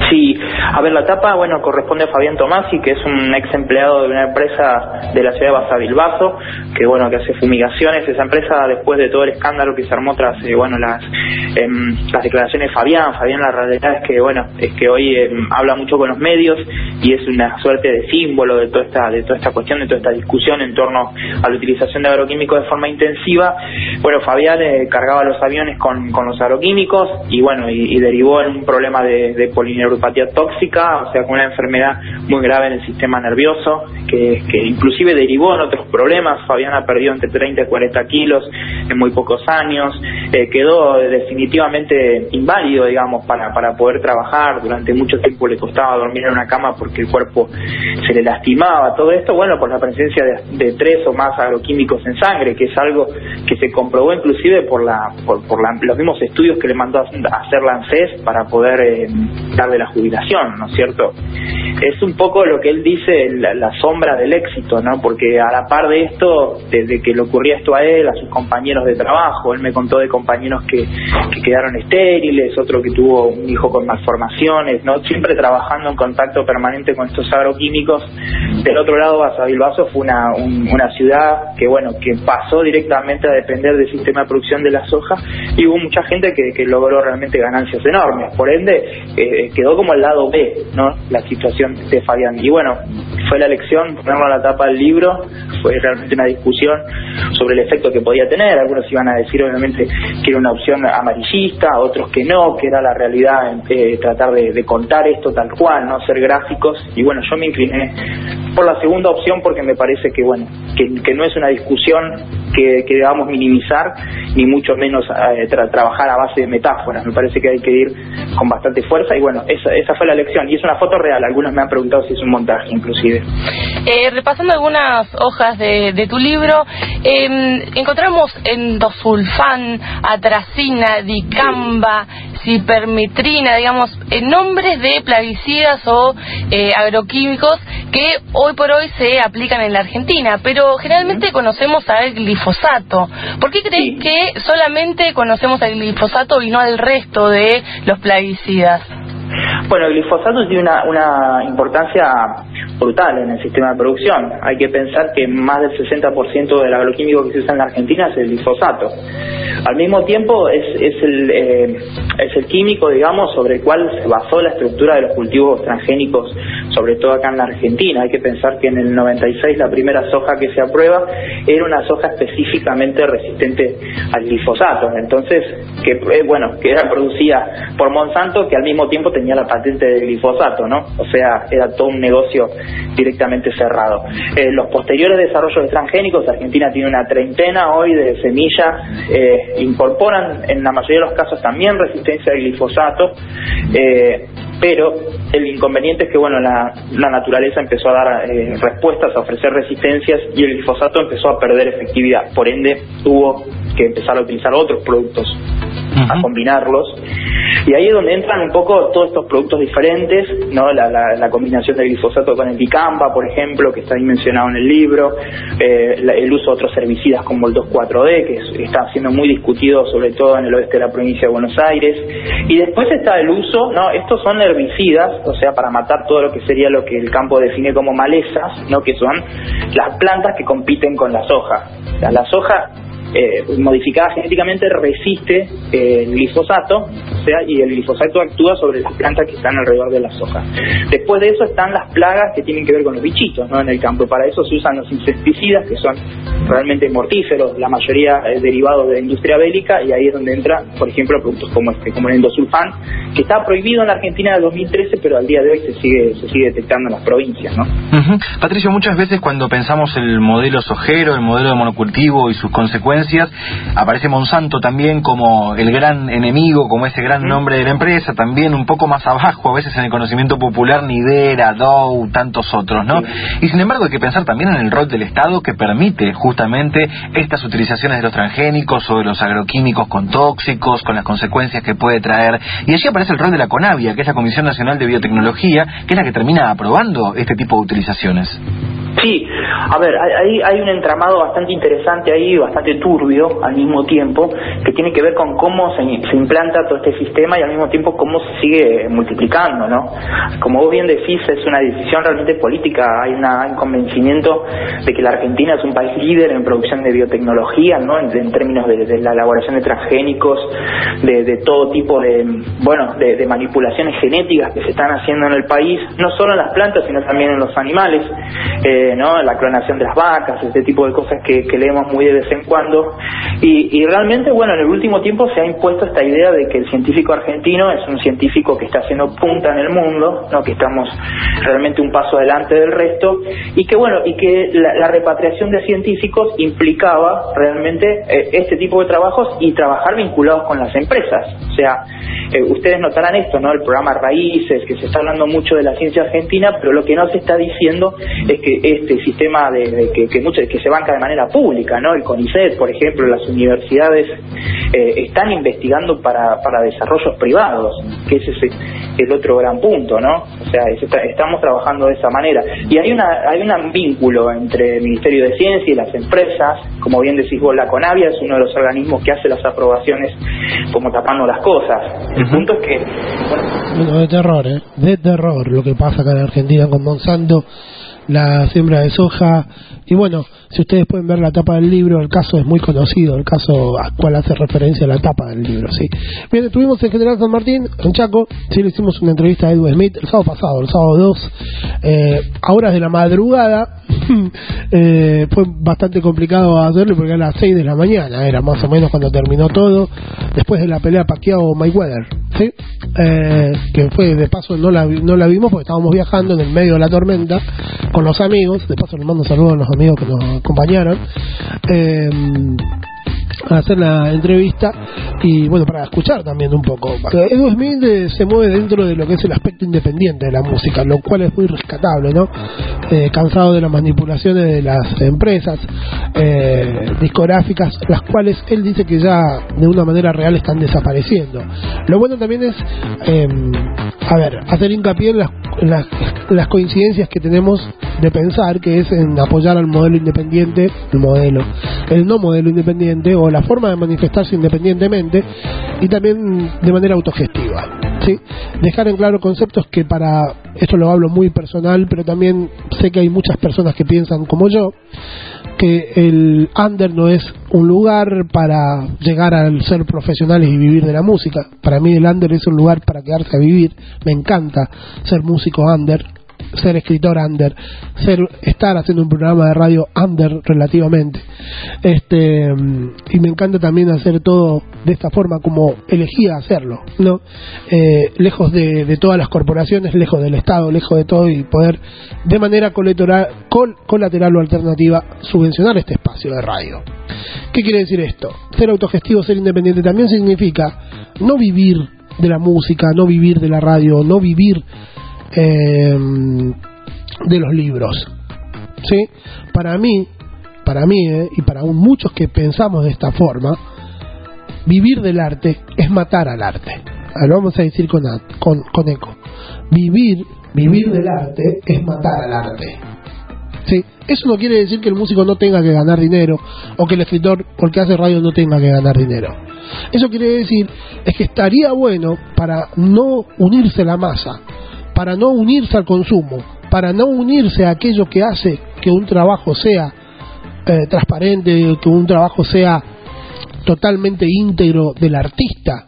Sí, a ver, la tapa, bueno, corresponde a Fabián Tomasi, que es un ex empleado de una empresa de la ciudad de Basavilbaso, que bueno, que hace fumigaciones. Esa empresa, después de todo el escándalo que se armó tras, eh, bueno, las eh, las declaraciones de Fabián, Fabián la realidad es que, bueno, es que hoy eh, habla mucho con los medios y es una suerte de símbolo de toda esta de toda esta cuestión, de toda esta discusión en torno a la utilización de agroquímicos de forma intensiva. Bueno, Fabián eh, cargaba los aviones con, con los agroquímicos y bueno, y, y derivó en un problema de, de polineuropatía tóxica, o sea, con una enfermedad muy grave en el sistema nervioso, que, que inclusive derivó en otros problemas. Fabián ha perdido entre treinta y cuarenta kilos en muy pocos años, eh, quedó definitivamente inválido, digamos, para, para poder trabajar. Durante mucho tiempo le costaba dormir en una cama porque el cuerpo se le lastimaba. Todo esto, bueno, por la presencia de, de tres o más agroquímicos en sangre, que es algo que se comprobó inclusive por la por, por la, los mismos estudios que le mandó a hacer la ANSES para poder eh, darle la jubilación, ¿no es cierto? Es un poco lo que él dice, la, la sombra del éxito, ¿no? Porque a la par de esto, desde que le ocurría esto a él, a sus compañeros de trabajo, él me contó de compañeros que, que quedaron estériles, otro que tuvo un hijo con malformaciones, ¿no? Siempre trabajando en contacto permanente con estos agroquímicos. Del otro lado, Basavilbaso fue una, un, una ciudad que, bueno, que pasó directamente a depender del sistema de producción de la soja, y hubo mucha gente que, que logró realmente ganancias enormes. Por ende, eh, quedó como el lado B, ¿no? La situación de Fabián. Y bueno, fue la elección, ponerlo a la tapa del libro, fue realmente una discusión sobre el efecto que podía tener. Algunos iban a decir, obviamente, que era una opción amarillista, otros que no, que era la realidad, eh, tratar de, de contar esto tal cual, no hacer gráficos. Y bueno, yo me incliné por la segunda opción porque me parece que, bueno, que, que no es una discusión que, que debamos minimizar, ni mucho menos eh, tra trabajar a base de metáforas. Me parece que hay que ir con bastante fuerza, y bueno, esa, esa fue la elección. Y es una foto real, algunos me han preguntado si es un montaje inclusive. Eh, repasando algunas hojas de, de tu libro, eh, encontramos endosulfán, atracina, dicamba, cipermetrina, digamos, eh, nombres de plaguicidas o eh, agroquímicos que hoy por hoy se aplican en la Argentina, pero generalmente uh-huh. conocemos al glifosato. ¿Por qué crees sí. que solamente conocemos al glifosato y no al resto de los plaguicidas? Bueno, el glifosato tiene una, una importancia brutal en el sistema de producción. Hay que pensar que más del sesenta por ciento del agroquímico que se usa en la Argentina es el glifosato. Al mismo tiempo es, es, el, eh, es el químico, digamos, sobre el cual se basó la estructura de los cultivos transgénicos, sobre todo acá en la Argentina. Hay que pensar que en el noventa y seis la primera soja que se aprueba era una soja específicamente resistente al glifosato. Entonces, que eh, bueno, que era producida por Monsanto, que al mismo tiempo tenía la patente del glifosato, ¿no? O sea, era todo un negocio directamente cerrado. Eh, los posteriores desarrollos de transgénicos, Argentina tiene una treintena hoy de semillas, eh, incorporan en la mayoría de los casos también resistencia al glifosato, eh, pero el inconveniente es que, bueno, la, la naturaleza empezó a dar eh, respuestas, a ofrecer resistencias, y el glifosato empezó a perder efectividad. Por ende, tuvo que empezar a utilizar otros productos, uh-huh. a combinarlos, y ahí es donde entran un poco todos estos productos diferentes, ¿no? La, la, la combinación del glifosato con el dicamba, por ejemplo, que está ahí mencionado en el libro, eh, la, el uso de otros herbicidas como el dos cuatro D, que es, está siendo muy discutido sobre todo en el oeste de la provincia de Buenos Aires. Y después está el uso, ¿no? Estos son herbicidas, o sea, para matar todo lo que sería lo que el campo define como malezas, ¿no? Que son las plantas que compiten con la soja. O sea, la soja Eh, modificada genéticamente resiste eh, el glifosato, o sea, y el glifosato actúa sobre las plantas que están alrededor de la soja. Después de eso están las plagas que tienen que ver con los bichitos, ¿no? En el campo. Para eso se usan los insecticidas, que son realmente mortíferos, la mayoría eh, derivados de la industria bélica, y ahí es donde entra, por ejemplo, productos como este, como el endosulfán, que está prohibido en la Argentina en el dos mil trece, pero al día de hoy se sigue se sigue detectando en las provincias, ¿no? Uh-huh. Patricio, muchas veces cuando pensamos el modelo sojero, el modelo de monocultivo y sus consecuencias, aparece Monsanto también como el gran enemigo, como ese gran nombre de la empresa, también un poco más abajo a veces en el conocimiento popular, Nidera, Dow, tantos otros, ¿no? Sí. Y sin embargo hay que pensar también en el rol del Estado, que permite justamente estas utilizaciones de los transgénicos o de los agroquímicos con tóxicos, con las consecuencias que puede traer. Y allí aparece el rol de la CONAVIA, que es la Comisión Nacional de Biotecnología, que es la que termina aprobando este tipo de utilizaciones. Sí, a ver, hay, hay un entramado bastante interesante ahí, bastante turbio al mismo tiempo, que tiene que ver con cómo se, se implanta todo este sistema y al mismo tiempo cómo se sigue multiplicando, ¿no? Como vos bien decís, es una decisión realmente política. Hay, una, hay un convencimiento de que la Argentina es un país líder en producción de biotecnología, ¿no? En, en términos de, de la elaboración de transgénicos, de, de todo tipo de, bueno, de, de manipulaciones genéticas que se están haciendo en el país, no solo en las plantas, sino también en los animales. Eh, ¿no? La clonación de las vacas, este tipo de cosas que, que leemos muy de vez en cuando, y, y realmente, bueno, en el último tiempo se ha impuesto esta idea de que el científico argentino es un científico que está haciendo punta en el mundo, ¿no? Que estamos realmente un paso adelante del resto, y que bueno, y que la, la repatriación de científicos implicaba realmente eh, este tipo de trabajos y trabajar vinculados con las empresas. O sea, eh, ustedes notarán esto, ¿no? El programa Raíces, que se está hablando mucho de la ciencia argentina, pero lo que no se está diciendo es que este sistema de, de que, que, mucho, que se banca de manera pública, ¿no? El CONICET, por ejemplo, las universidades eh, están investigando para, para desarrollos privados, que ese es el otro gran punto, ¿no? O sea, es, estamos trabajando de esa manera. Y hay una hay un vínculo entre el Ministerio de Ciencia y las empresas, como bien decís vos, la CONAVIA es uno de los organismos que hace las aprobaciones como tapando las cosas. El uh-huh. punto es que... Bueno, bueno, de terror, ¿eh? De terror lo que pasa acá en Argentina con Monsanto, la siembra de soja. Y bueno, si ustedes pueden ver la tapa del libro, el caso es muy conocido, el caso al cual hace referencia la tapa del libro, ¿sí? Bien, estuvimos en General San Martín, en Chaco, sí, le hicimos una entrevista a Edwin Smith el sábado pasado, el sábado dos, eh, a horas de la madrugada. eh, fue bastante complicado hacerlo porque a las seis de la mañana era más o menos cuando terminó todo, después de la pelea Pacquiao-Mayweather, ¿sí? Eh, que fue, de paso no la, no la vimos porque estábamos viajando en el medio de la tormenta con los amigos. De paso les mando saludos a los amigos que nos acompañaron eh, a hacer la entrevista y bueno, para escuchar también un poco. Edwin Smith eh, se mueve dentro de lo que es el aspecto independiente de la música, lo cual es muy rescatable, ¿no? Eh, cansado de las manipulaciones de las empresas eh, discográficas, las cuales él dice que ya de una manera real están desapareciendo. Lo bueno también es eh, a ver, hacer hincapié en las, en las, en las coincidencias que tenemos de pensar, que es en apoyar al modelo independiente, el modelo, el no modelo independiente, o la forma de manifestarse independientemente, y también de manera autogestiva, ¿sí? Dejar en claro conceptos que, para esto lo hablo muy personal, pero también sé que hay muchas personas que piensan como yo, que el under no es un lugar para llegar al ser profesionales y vivir de la música. Para mí el under es un lugar para quedarse a vivir. Me encanta ser músico under, ser escritor under, ser estar haciendo un programa de radio under relativamente, este y me encanta también hacer todo de esta forma como elegía hacerlo, ¿no? Eh, lejos de, de todas las corporaciones, lejos del Estado, lejos de todo, y poder de manera colateral, col, colateral o alternativa subvencionar este espacio de radio. ¿Qué quiere decir esto? Ser autogestivo, ser independiente también significa no vivir de la música, no vivir de la radio, no vivir Eh, de los libros, ¿sí? Para mí, para mí eh, y para aún muchos que pensamos de esta forma, vivir del arte es matar al arte. Lo vamos a decir con, con, con eco. Vivir, vivir del arte es matar al arte, ¿sí? Eso no quiere decir que el músico no tenga que ganar dinero, o que el escritor, porque hace radio, no tenga que ganar dinero. Eso quiere decir es que estaría bueno, para no unirse a la masa, para no unirse al consumo, para no unirse a aquello que hace que un trabajo sea eh, transparente, que un trabajo sea totalmente íntegro del artista,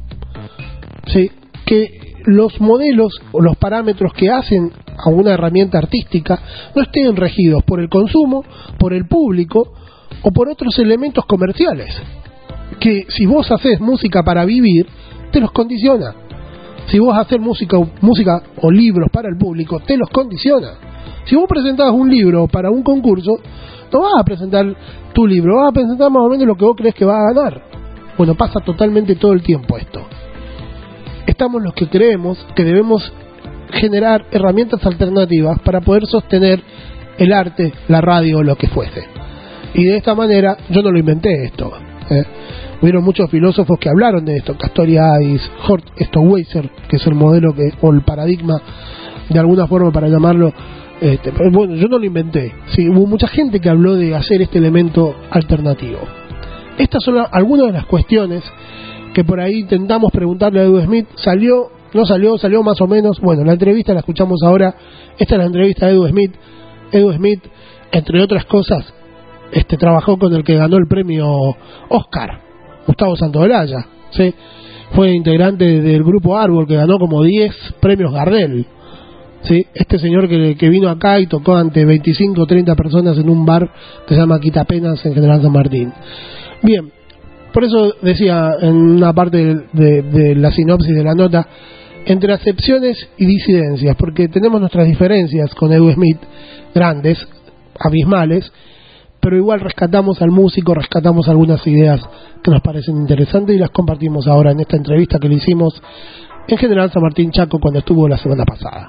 ¿sí? Que los modelos o los parámetros que hacen a una herramienta artística no estén regidos por el consumo, por el público o por otros elementos comerciales, que si vos haces música para vivir, te los condiciona. Si vos haces música, música o libros para el público, te los condiciona. Si vos presentás un libro para un concurso, no vas a presentar tu libro, vas a presentar más o menos lo que vos crees que va a ganar. Bueno, pasa totalmente todo el tiempo esto. Estamos los que creemos que debemos generar herramientas alternativas para poder sostener el arte, la radio o lo que fuese. Y de esta manera, yo no lo inventé esto, ¿eh? Hubieron muchos filósofos que hablaron de esto, Castoriadis, Hort Stoweiser, que es el modelo que, o el paradigma, de alguna forma para llamarlo, Este, pero bueno, yo no lo inventé. Sí, hubo mucha gente que habló de hacer este elemento alternativo. Estas son la, algunas de las cuestiones que por ahí intentamos preguntarle a Edu Smith. Salió, no salió, salió más o menos. Bueno, la entrevista la escuchamos ahora. Esta es la entrevista de Edu Smith. Edu Smith, entre otras cosas, este trabajó con el que ganó el premio Oscar, Gustavo Santaolalla, ¿sí? Fue integrante del grupo Árbol, que ganó como diez premios Gardel. ¿Sí? Este señor que, que vino acá y tocó ante veinticinco o treinta personas en un bar que se llama Quitapenas en General San Martín. Bien, por eso decía en una parte de, de, de la sinopsis de la nota, entre acepciones y disidencias, porque tenemos nuestras diferencias con Edu Smith, grandes, abismales, pero igual rescatamos al músico, rescatamos algunas ideas que nos parecen interesantes y las compartimos ahora en esta entrevista que le hicimos en General San Martín Chaco cuando estuvo la semana pasada.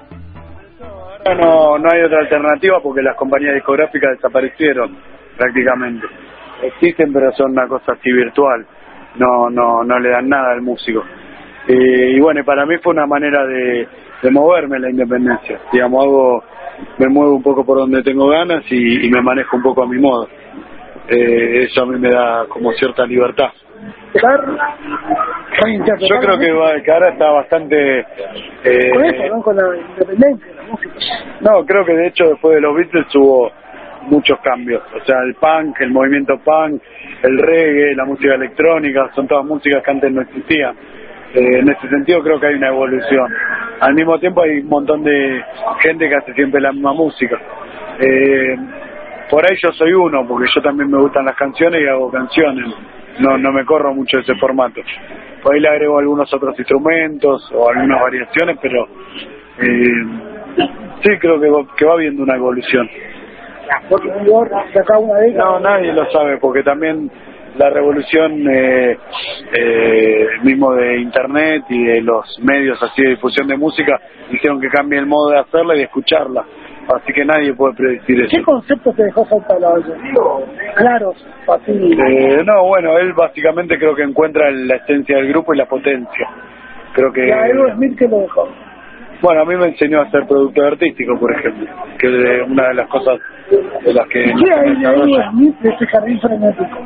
No, no hay otra alternativa porque las compañías discográficas desaparecieron prácticamente. Existen, pero son una cosa así virtual. No, no, no le dan nada al músico. Eh, y bueno, para mí fue una manera de, de moverme la independencia. Digamos, hago, me muevo un poco por donde tengo ganas y, y me manejo un poco a mi modo. Eh, eso a mí me da como cierta libertad. Yo creo que, va, que ahora está bastante... Eh, con eso, ¿no? Con la independencia, la música. No, creo que de hecho después de los Beatles hubo muchos cambios. O sea, el punk, el movimiento punk, el reggae, la música electrónica, son todas músicas que antes no existían. Eh, en ese sentido creo que hay una evolución. Al mismo tiempo hay un montón de gente que hace siempre la misma música. Eh, por ahí yo soy uno, porque yo también me gustan las canciones y hago canciones. No, no me corro mucho de ese formato. Por ahí le agrego algunos otros instrumentos o algunas variaciones, pero eh, sí creo que va, que va habiendo una evolución. No, nadie lo sabe, porque también la revolución eh, eh, mismo de internet y de los medios así de difusión de música hicieron que cambie el modo de hacerla y de escucharla. Así que nadie puede predecir eso. ¿Qué conceptos te dejó Santaolalla? Claros, fácil. Eh, no, bueno, él básicamente creo que encuentra la esencia del grupo y la potencia. Creo que... ¿Y a Edu Smith qué lo dejó? Bueno, a mí me enseñó a ser productor artístico, por ejemplo, que es una de las cosas de las que... ¿Qué hay de Edu Smith de ese jardín frenético?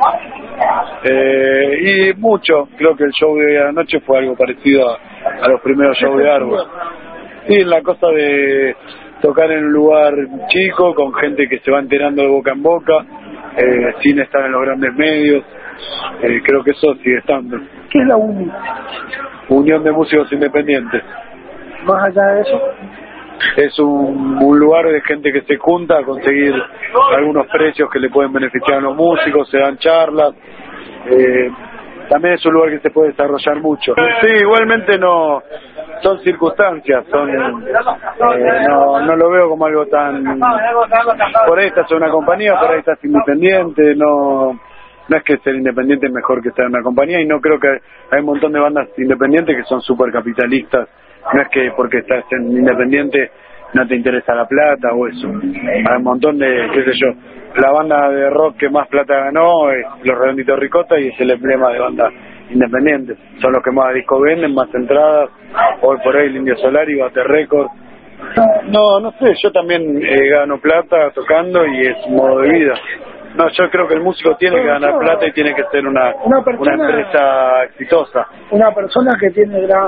Eh, y mucho, creo que el show de anoche fue algo parecido a, a los primeros shows de Árbol. Sí, la cosa de tocar en un lugar chico, con gente que se va enterando de boca en boca, eh, sin estar en los grandes medios, eh, creo que eso sigue estando. ¿Qué es la U M I? Unión de Músicos Independientes. Más allá de eso, es un, un lugar de gente que se junta a conseguir algunos precios que le pueden beneficiar a los músicos, se dan charlas, eh, también es un lugar que se puede desarrollar mucho. Sí, igualmente no, son circunstancias, son eh, no, no lo veo como algo tan... Por ahí estás en una compañía, por ahí estás independiente, no... No es que ser independiente es mejor que estar en una compañía, y no creo que hay un montón de bandas independientes que son súper capitalistas. No es que porque estás en independiente no te interesa la plata o eso. Hay un montón de, qué sé yo, la banda de rock que más plata ganó es Los Redonditos Ricota y es el emblema de bandas independientes. Son los que más discos venden, más entradas. Hoy por hoy el Indio Solari, Bate Record. No, no sé, yo también eh, gano plata tocando y es un modo de vida. No, yo creo que el músico tiene que ganar plata y tiene que ser una, una, persona, una empresa exitosa. Una persona que tiene gran...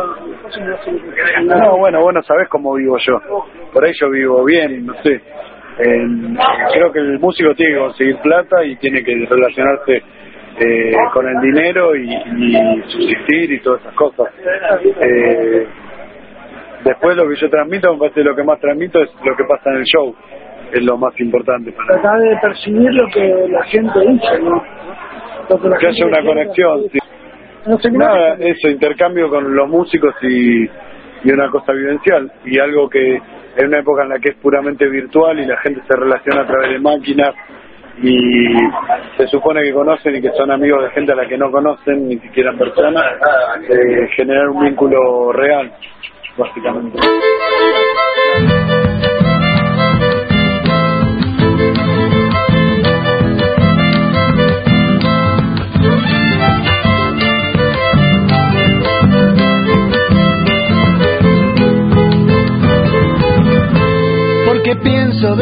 No, bueno, bueno, sabés cómo vivo yo. Por ahí yo vivo bien, no sé. Eh, creo que el músico tiene que conseguir plata y tiene que relacionarse eh, con el dinero y, y subsistir y todas esas cosas. Eh, después lo que yo transmito, me parece lo que más transmito es lo que pasa en el show. Es lo más importante para mí. Tratar de percibir lo que la gente dice, ¿no? Lo que la que gente haya una conexión, sí. No sé nada, eso, intercambio con los músicos y, y una cosa vivencial. Y algo que en una época en la que es puramente virtual y la gente se relaciona a través de máquinas y se supone que conocen y que son amigos de gente a la que no conocen, ni siquiera en persona, eh, generar un vínculo real, básicamente.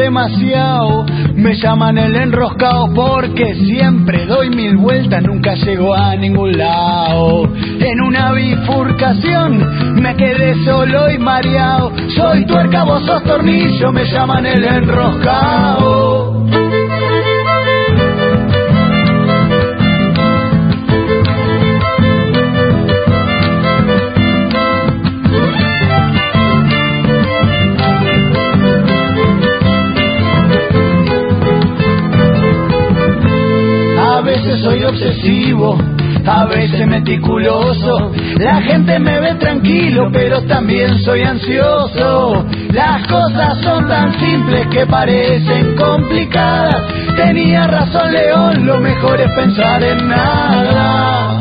demasiado. Me llaman el enroscado porque siempre doy mil vueltas, nunca llego a ningún lado. En una bifurcación me quedé solo y mareado. Soy tuerca, vos sos tornillo, me llaman el enroscado. A veces soy obsesivo, a veces meticuloso. La gente me ve tranquilo, pero también soy ansioso. Las cosas son tan simples que parecen complicadas. Tenía razón León, lo mejor es pensar en nada.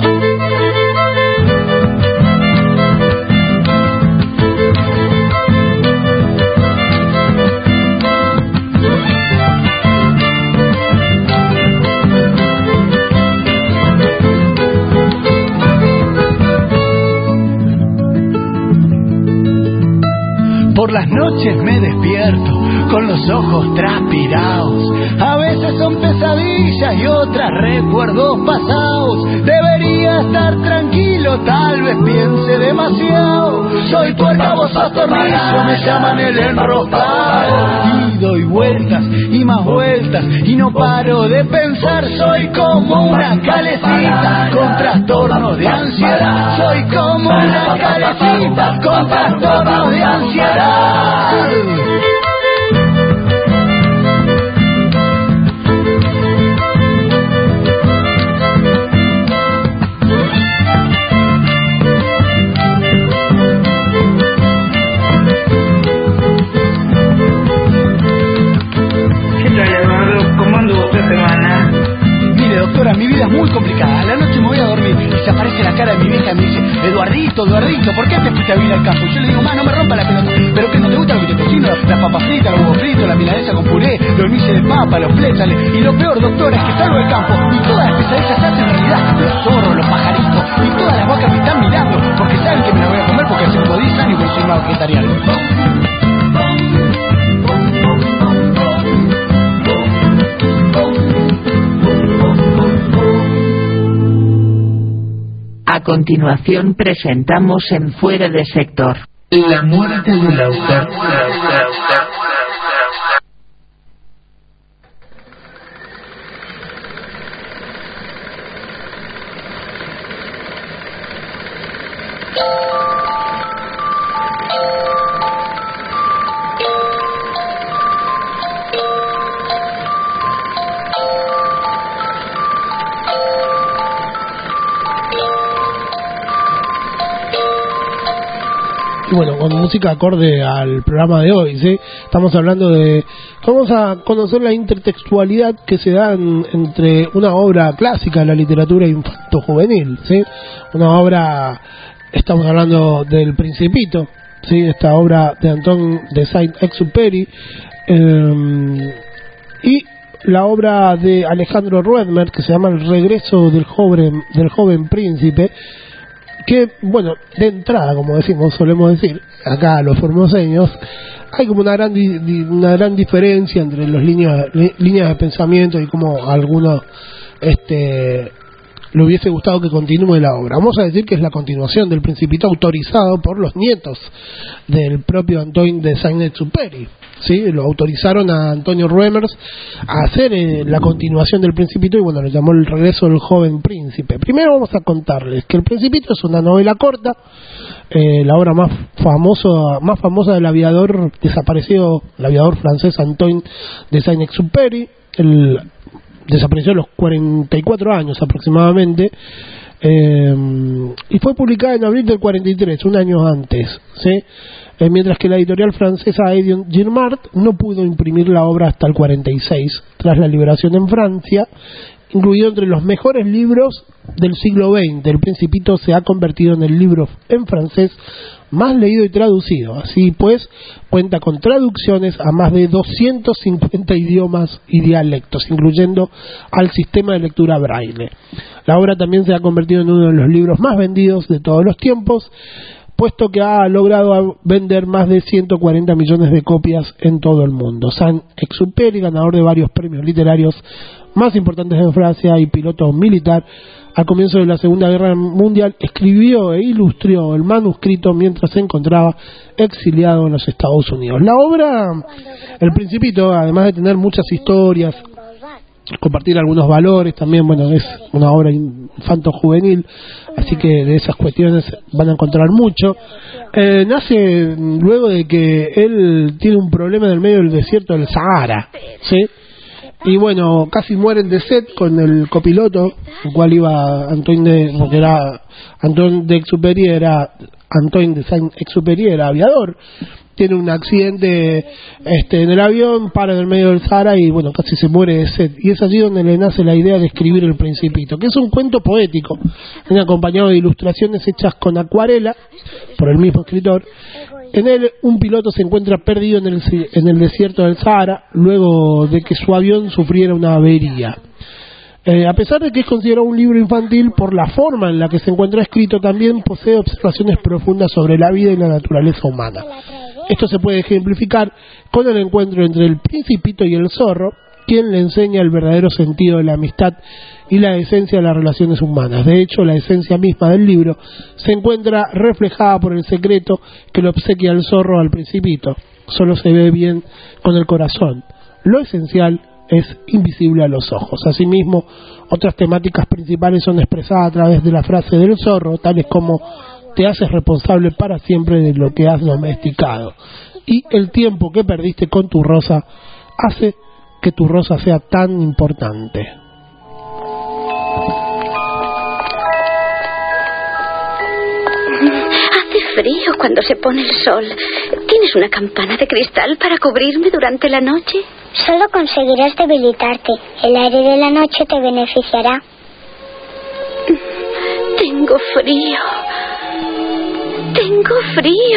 Por las noches me despierto con los ojos transpirados. A veces son pesadillas y otras recuerdos pasados. Debería estar tranquilo, tal vez piense demasiado. Soy tuerca, vos sos tornillo, me llaman el enroscado. Y doy vueltas y más vueltas y no paro de pensar. Soy como una calecita con trastornos de ansiedad. Soy como una calecita con trastornos de ansiedad. Doctora, mi vida es muy complicada. A la noche me voy a dormir y se aparece la cara de mi vieja y me dice: Eduardito, Eduardito, ¿por qué te fuiste a vivir al campo? Yo le digo: ma, no me rompa la pelota. ¿Pero qué no te gusta lo que te cocino? Las papas fritas, los huevos fritos, la milanesa con puré, los mises de papa, los flétales. Y lo peor, doctora, es que salgo del campo y todas las pesadillas se hacen realidad. Los zorros, los pajaritos y todas las vacas me están mirando porque saben que me la voy a comer porque hace como diez años que soy más vegetariano. A continuación presentamos en Fuera de Sector La muerte del autor. Y bueno, con música acorde al programa de hoy, ¿sí? Estamos hablando de... Vamos a conocer la intertextualidad que se da en, entre una obra clásica de la literatura infanto-juvenil, ¿sí? Una obra... Estamos hablando del Principito, ¿sí? Esta obra de Antoine de Saint-Exupéry, eh, y la obra de Alejandro Roedmer, que se llama El regreso del joven, del joven príncipe, que, bueno, de entrada, como decimos, solemos decir, acá los formoseños, hay como una gran di, di, una gran diferencia entre las líneas, li, líneas de pensamiento y como a algunos este, le hubiese gustado que continúe la obra. Vamos a decir que es la continuación del Principito, autorizado por los nietos del propio Antoine de Saint-Exupéry. ¿Sí? Lo autorizaron a Antonio Roedmers a hacer eh, la continuación del Principito y bueno, le llamó El regreso del joven príncipe. Primero vamos a contarles que El Principito es una novela corta, eh, la obra más famosa, más famosa del aviador desaparecido, el aviador francés Antoine de Saint-Exupéry. Él desapareció a los cuarenta y cuatro años aproximadamente. Eh, y fue publicada en abril del cuarenta y tres, un año antes, ¿sí? Eh, mientras que la editorial francesa Edition Girmart no pudo imprimir la obra hasta el cuarenta y seis, tras la liberación en Francia, incluido entre los mejores libros del siglo veinte. El Principito se ha convertido en el libro en francés más leído y traducido. Así pues, cuenta con traducciones a más de doscientos cincuenta idiomas y dialectos, incluyendo al sistema de lectura braille. La obra también se ha convertido en uno de los libros más vendidos de todos los tiempos, puesto que ha logrado vender más de ciento cuarenta millones de copias en todo el mundo. Saint-Exupéry, ganador de varios premios literarios más importantes en Francia y piloto militar, al comienzo de la Segunda Guerra Mundial, escribió e ilustró el manuscrito mientras se encontraba exiliado en los Estados Unidos. La obra El Principito, además de tener muchas historias, compartir algunos valores, también, bueno, es una obra infanto-juvenil, así que de esas cuestiones van a encontrar mucho. Eh, nace luego de que él tiene un problema en el medio del desierto del Sahara, ¿sí? Y bueno, casi mueren de sed con el copiloto, el cual iba Antoine de, porque era Antoine de Exupéry, era Antoine de Saint-Exupéry, era aviador. Tiene un accidente este, en el avión, para en el medio del Sahara y bueno, casi se muere de sed. Y es allí donde le nace la idea de escribir El Principito, que es un cuento poético, acompañado de ilustraciones hechas con acuarela por el mismo escritor. En él, un piloto se encuentra perdido en el, en el desierto del Sahara luego de que su avión sufriera una avería. Eh, a pesar de que es considerado un libro infantil, por la forma en la que se encuentra escrito, también posee observaciones profundas sobre la vida y la naturaleza humana. Esto se puede ejemplificar con el encuentro entre el Principito y el zorro, quien le enseña el verdadero sentido de la amistad y la esencia de las relaciones humanas. De hecho, la esencia misma del libro se encuentra reflejada por el secreto que le obsequia el zorro al Principito. Solo se ve bien con el corazón. Lo esencial es invisible a los ojos. Asimismo, otras temáticas principales son expresadas a través de la frase del zorro, tales como: te haces responsable para siempre de lo que has domesticado, y el tiempo que perdiste con tu rosa hace que tu rosa sea tan importante. Hace frío cuando se pone el sol. ¿Tienes una campana de cristal para cubrirme durante la noche? Solo conseguirás debilitarte. El aire de la noche te beneficiará. Tengo frío. Tengo frío.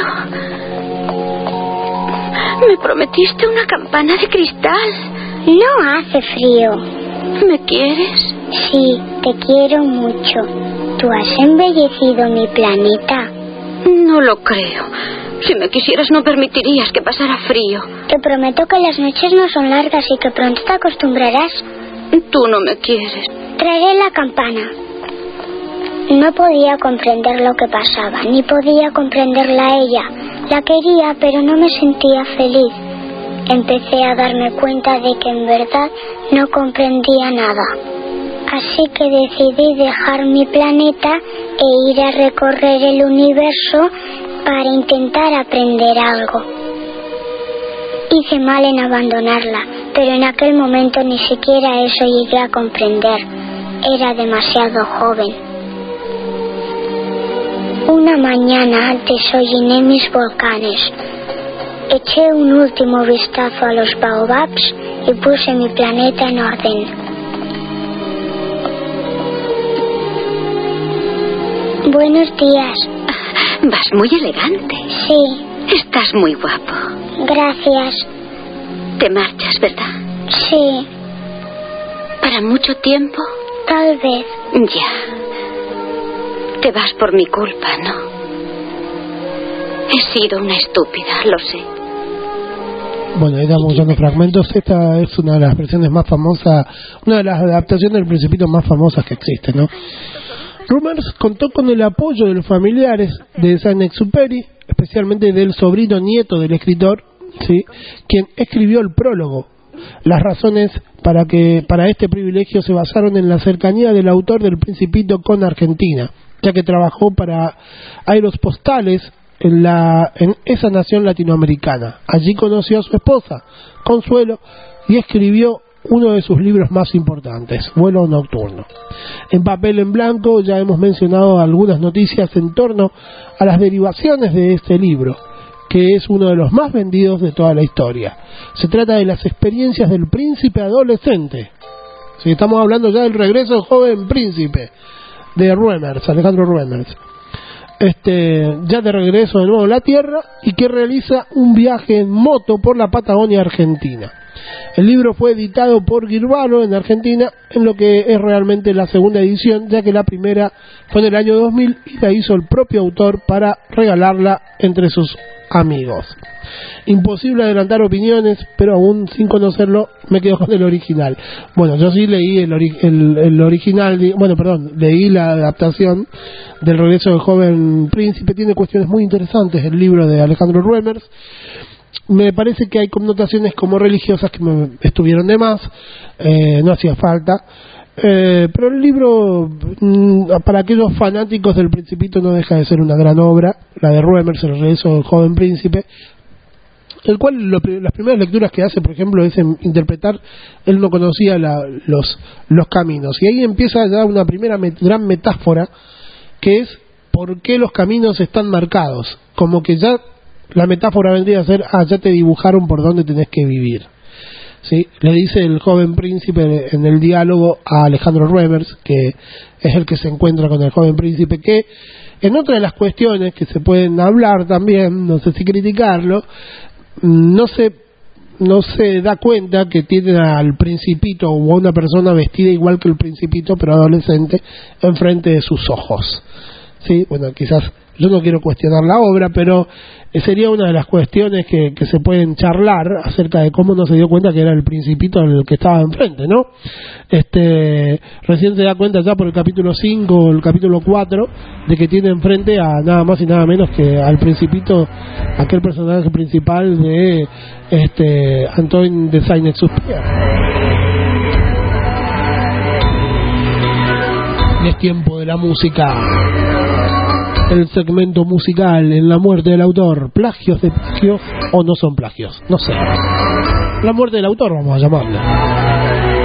Me prometiste una campana de cristal. No hace frío. ¿Me quieres? Sí, te quiero mucho. ¿Tú has embellecido mi planeta? No lo creo. Si me quisieras no permitirías que pasara frío. Te prometo que las noches no son largas y que pronto te acostumbrarás. Tú no me quieres. Traeré la campana. No podía comprender lo que pasaba, ni podía comprenderla a ella. La quería, pero no me sentía feliz. Empecé a darme cuenta de que en verdad no comprendía nada. Así que decidí dejar mi planeta e ir a recorrer el universo para intentar aprender algo. Hice mal en abandonarla, pero en aquel momento ni siquiera eso llegué a comprender. Era demasiado joven. Una mañana desolliné mis volcanes. Eché un último vistazo a los baobabs y puse mi planeta en orden. Buenos días. Vas muy elegante. Sí. Estás muy guapo. Gracias. Te marchas, ¿verdad? Sí. ¿Para mucho tiempo? Tal vez. Ya. Te vas por mi culpa, ¿no? He sido una estúpida, lo sé. Bueno, ahí estamos usando fragmentos. Esta es una de las versiones más famosas, una de las adaptaciones del Principito más famosas que existen, ¿no? Rumers contó con el apoyo de los familiares de Saint-Exupéry, especialmente del sobrino nieto del escritor, ¿sí?, quien escribió el prólogo. Las razones para que para este privilegio se basaron en la cercanía del autor del Principito con Argentina, ya que trabajó para Aerospostales en, la, en esa nación latinoamericana. Allí conoció a su esposa, Consuelo, y escribió uno de sus libros más importantes, Vuelo Nocturno. En papel en blanco ya hemos mencionado algunas noticias en torno a las derivaciones de este libro, que es uno de los más vendidos de toda la historia. Se trata de las experiencias del príncipe adolescente. Si estamos hablando ya del regreso del joven príncipe de Ruemers, Alejandro Ruemers, este, ya de regreso de nuevo a la Tierra, y que realiza un viaje en moto por la Patagonia Argentina. El libro fue editado por Guirvano en Argentina, en lo que es realmente la segunda edición, ya que la primera fue en el año dos mil y la hizo el propio autor para regalarla entre sus amigos. Imposible adelantar opiniones, pero aún sin conocerlo me quedo con el original. Bueno, yo sí leí el, ori el, el original, bueno, perdón, leí la adaptación del Regreso del Joven Príncipe. Tiene cuestiones muy interesantes el libro de Alejandro Ruemers. Me parece que hay connotaciones como religiosas que me estuvieron de más, eh, no hacía falta. Eh, pero el libro, para aquellos fanáticos del Principito, no deja de ser una gran obra, la de Ruemers, El Regreso del Joven Príncipe, el cual lo, las primeras lecturas que hace, por ejemplo, es en interpretar, él no conocía la, los, los caminos, y ahí empieza ya una primera met, gran metáfora, que es por qué los caminos están marcados, como que ya la metáfora vendría a ser, ah, ya te dibujaron por dónde tenés que vivir. ¿Sí? Le dice el joven príncipe en el diálogo a Alejandro Ruemers, que es el que se encuentra con el joven príncipe, que en otra de las cuestiones que se pueden hablar también, no sé si criticarlo, no se, no se da cuenta que tiene al Principito o a una persona vestida igual que el Principito, pero adolescente, enfrente de sus ojos. ¿Sí? Bueno, quizás yo no quiero cuestionar la obra, pero sería una de las cuestiones que, que se pueden charlar acerca de cómo no se dio cuenta que era el Principito el que estaba enfrente, ¿no? Este, recién se da cuenta ya por el capítulo cinco o el capítulo cuatro de que tiene enfrente a nada más y nada menos que al Principito, aquel personaje principal de este Antoine de Saint-Exupéry. Y es tiempo de la música. El segmento musical en La Muerte del Autor. ¿Plagios de plagios o no son plagios? No sé. La Muerte del Autor vamos a llamarla.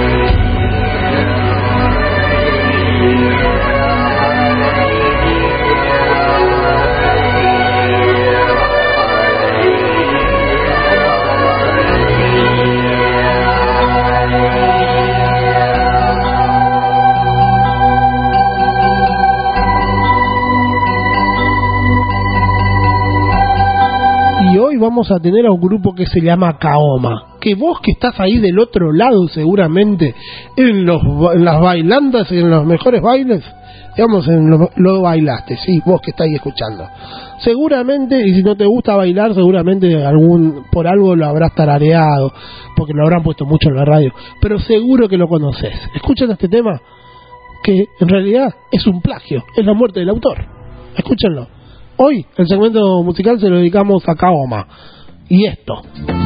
Vamos a tener a un grupo que se llama Kaoma, que vos que estás ahí del otro lado seguramente en, los, en las bailandas, en los mejores bailes, digamos, en lo, lo bailaste, sí, vos que estás ahí escuchando seguramente, y si no te gusta bailar seguramente algún por algo lo habrás tarareado, porque lo habrán puesto mucho en la radio, pero seguro que lo conoces. Escuchen este tema que en realidad es un plagio, es La Muerte del Autor. Escúchenlo. Hoy el segmento musical se lo dedicamos a Kaoma. Y esto.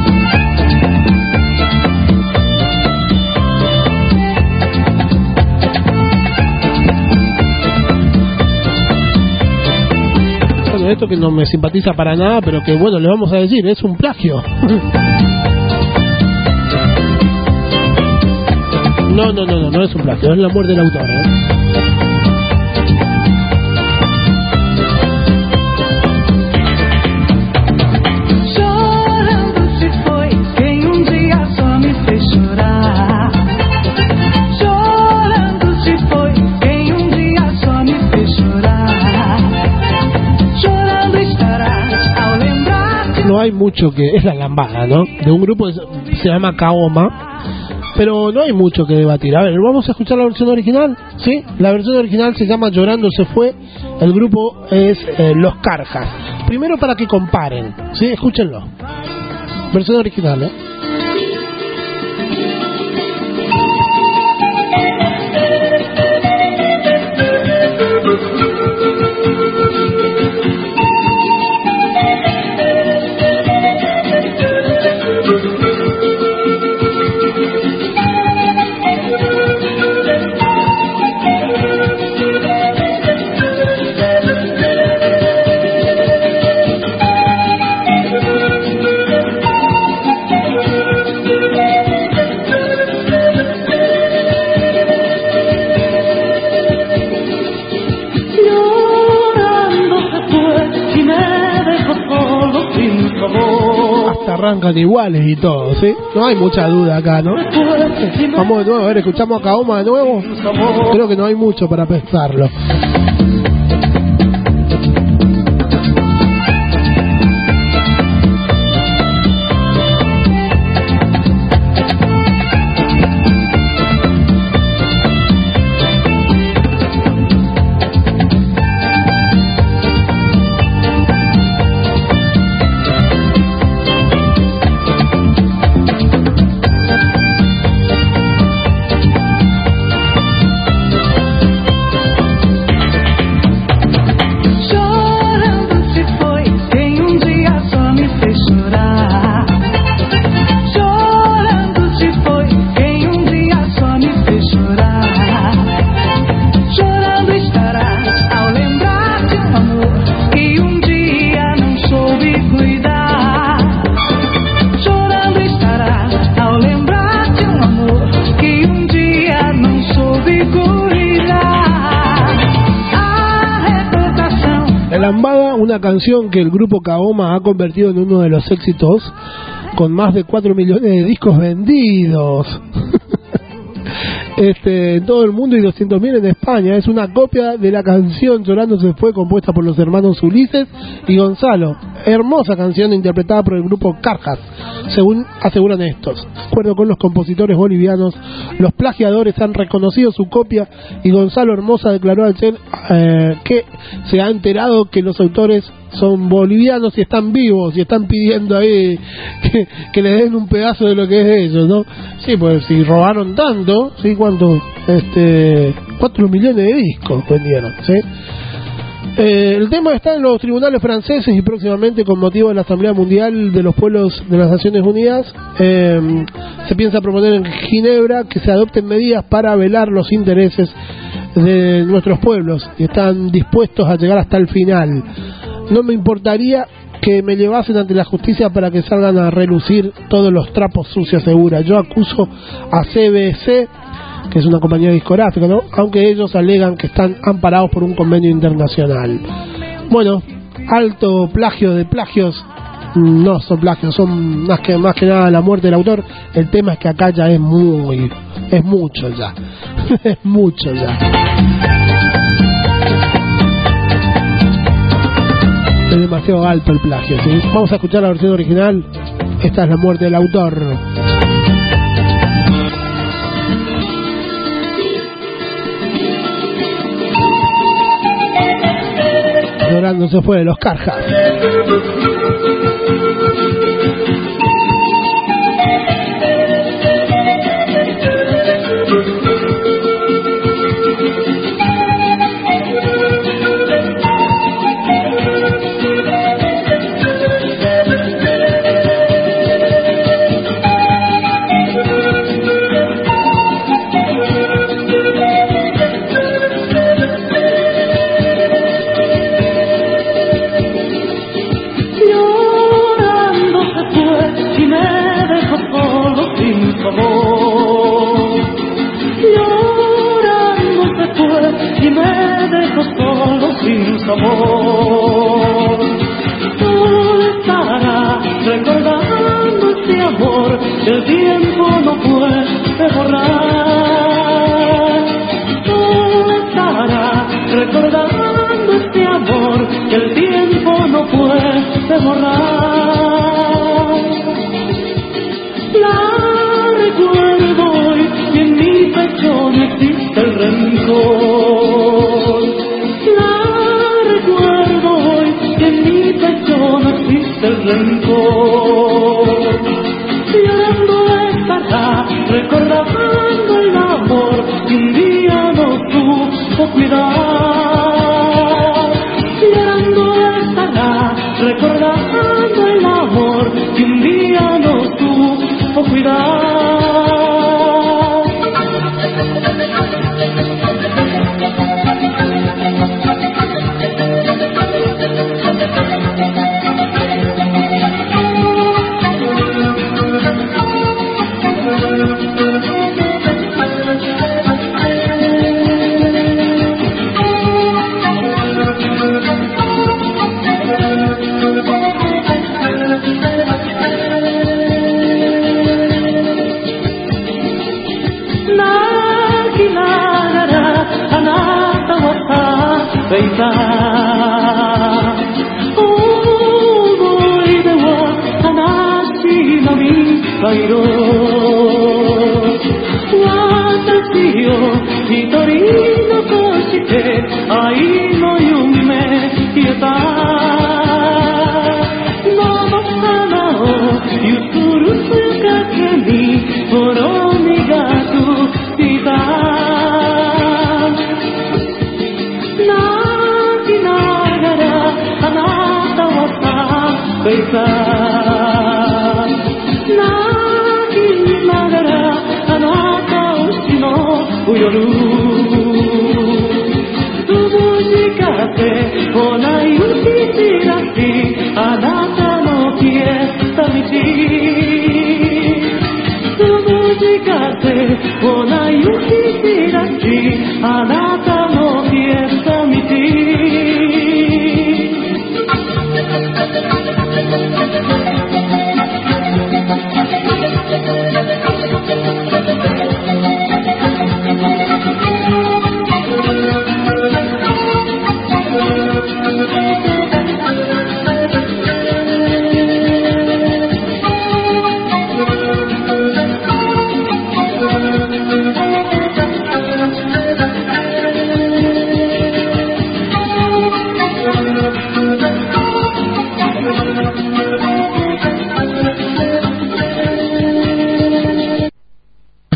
Bueno, esto que no me simpatiza para nada, pero que bueno, le vamos a decir, es un plagio. No, no, no, no, no es un plagio, es La Muerte del Autor, ¿eh? No hay mucho que... es la lambada, ¿no? De un grupo que se llama Kaoma, pero no hay mucho que debatir. A ver, vamos a escuchar la versión original, ¿sí? La versión original se llama Llorando se fue, el grupo es eh, Los Carjas. Primero para que comparen, ¿sí? Escúchenlo. Versión original, ¿eh? Arrancan iguales y todo, ¿sí? No hay mucha duda acá, ¿no? Vamos de nuevo, a ver, escuchamos a Kaoma de nuevo. Creo que no hay mucho para pensarlo. La Lambada, una canción que el grupo Kaoma ha convertido en uno de los éxitos con más de cuatro millones de discos vendidos este, en todo el mundo y doscientos mil en España. Es una copia de la canción Llorando se fue, compuesta por los hermanos Ulises y Gonzalo. Hermosa canción interpretada por el grupo Carjas, según aseguran estos. De acuerdo con los compositores bolivianos, los plagiadores han reconocido su copia y Gonzalo Hermosa declaró al ser eh, que se ha enterado que los autores son bolivianos y están vivos y están pidiendo ahí que, que le den un pedazo de lo que es de ellos, ¿no? Sí, pues si robaron tanto, ¿sí? ¿Cuánto? Este, cuatro millones de discos vendieron, ¿sí? Eh, el tema está en los tribunales franceses y próximamente, con motivo de la Asamblea Mundial de los Pueblos de las Naciones Unidas, eh, se piensa proponer en Ginebra que se adopten medidas para velar los intereses de nuestros pueblos y están dispuestos a llegar hasta el final. No me importaría que me llevasen ante la justicia para que salgan a relucir todos los trapos sucios, asegura. Yo acuso a C B C, que es una compañía discográfica, ¿no? Aunque ellos alegan que están amparados por un convenio internacional. Bueno, alto plagio de plagios. No son plagios, son más que más que nada la muerte del autor. El tema es que acá ya es muy, es mucho ya, es mucho ya. Es demasiado alto el plagio, ¿sí? Vamos a escuchar la versión original. Esta es la muerte del autor. Llorando se fue de los Carjas. Sin sabor, tú estarás recordando este amor que el tiempo no puede borrar. Tú estarás recordando este amor que el tiempo no puede borrar. La recuerdo hoy y en mi pecho no existe el rencor. El rencor, llorando estará, recordando el amor que un día no supo cuidar. Llorando estará, recordando el amor que un día no supo cuidar.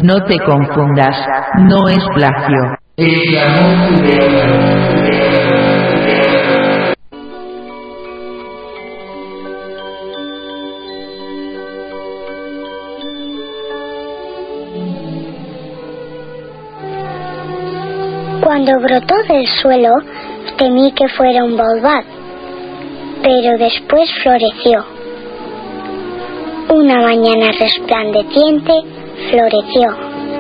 No te confundas, no es plagio. Es la música. Cuando brotó del suelo, temí que fuera un baobab, pero después floreció. Una mañana resplandeciente, floreció.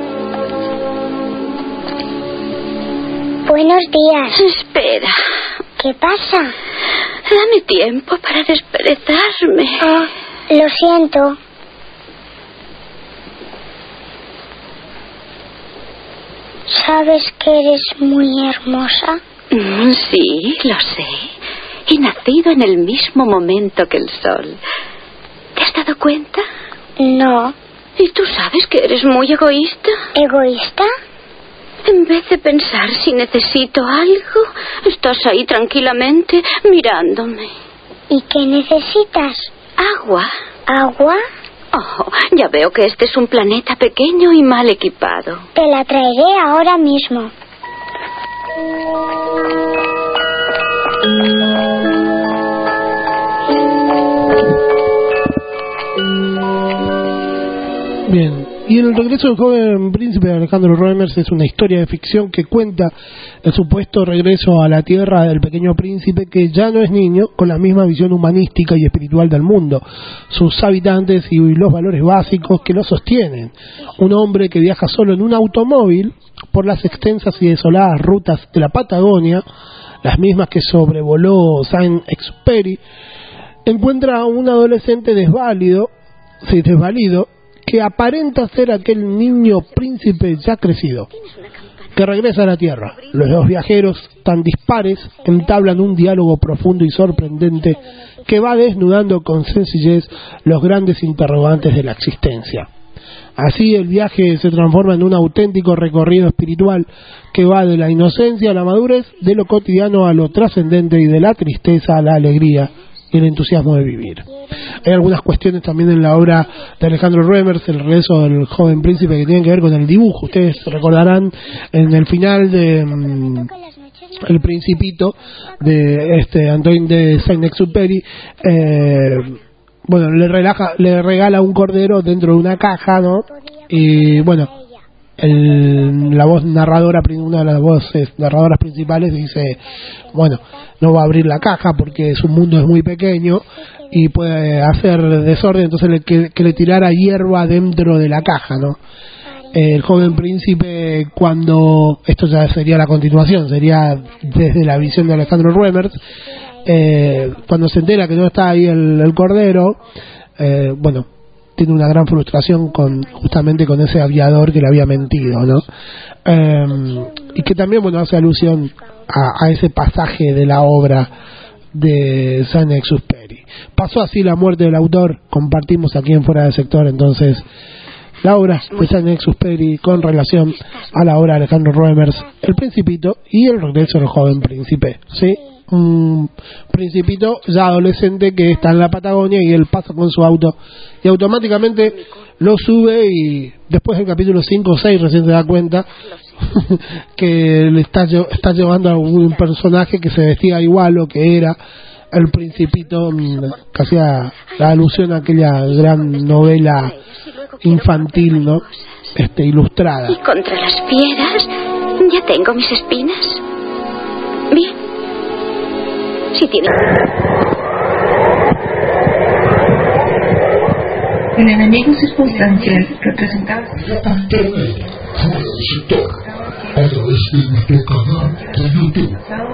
Buenos días. Espera. ¿Qué pasa? Dame tiempo para desperezarme. Ah, lo siento. ¿Sabes que eres muy hermosa? Mm, sí, lo sé. He nacido en el mismo momento que el sol. ¿Te has dado cuenta? No. ¿Y tú sabes que eres muy egoísta? ¿Egoísta? En vez de pensar si necesito algo, estás ahí tranquilamente mirándome. ¿Y qué necesitas? Agua. ¿Agua? Oh, ya veo que este es un planeta pequeño y mal equipado. Te la traeré ahora mismo. Bien, y El regreso del joven príncipe de Alejandro Roemers es una historia de ficción que cuenta el supuesto regreso a la tierra del pequeño príncipe que ya no es niño, con la misma visión humanística y espiritual del mundo, sus habitantes y los valores básicos que lo sostienen. Un hombre que viaja solo en un automóvil por las extensas y desoladas rutas de la Patagonia, las mismas que sobrevoló Saint-Exupéry, encuentra a un adolescente desválido, sí, desvalido, que aparenta ser aquel niño príncipe ya crecido, que regresa a la tierra. Los dos viajeros, tan dispares, entablan un diálogo profundo y sorprendente que va desnudando con sencillez los grandes interrogantes de la existencia. Así el viaje se transforma en un auténtico recorrido espiritual que va de la inocencia a la madurez, de lo cotidiano a lo trascendente y de la tristeza a la alegría y el entusiasmo de vivir. Hay algunas cuestiones también en la obra de Alejandro Roemers, El regreso del joven príncipe, que tienen que ver con el dibujo. Ustedes recordarán en el final de um, El Principito de este Antoine de Saint-Exupéry, eh, bueno, le relaja, le regala un cordero dentro de una caja, ¿no? Y bueno, el, la voz narradora, una de las voces narradoras principales dice, bueno, no va a abrir la caja porque su mundo es muy pequeño y puede hacer desorden, entonces le, que, que le tirara hierba dentro de la caja, ¿no? El joven príncipe, cuando esto ya sería la continuación, sería desde la visión de Alejandro Roemers, eh, cuando se entera que no está ahí el, el cordero, eh, bueno, tiene una gran frustración con justamente con ese aviador que le había mentido, ¿no? Eh, y que también, bueno, hace alusión a, a ese pasaje de la obra de Saint-Exupéry. Pasó así la muerte del autor, compartimos aquí en Fuera del Sector, entonces, la obra de Saint-Exupéry con relación a la obra de Alejandro Roemers, El Principito y El regreso del joven príncipe, ¿sí? Un principito ya adolescente que está en la Patagonia y él pasa con su auto y automáticamente lo sube, y después del capítulo cinco o seis recién se da cuenta que le está, está llevando a un personaje que se vestía igual o que era el Principito, que hacía la alusión a aquella gran novela infantil, ¿no? Este, ilustrada. Y contra las fieras ya tengo mis espinas. Bien. Si tiene... El enemigo circunstancial representado Internet, Fuera del Sector, a través de nuestro canal de YouTube.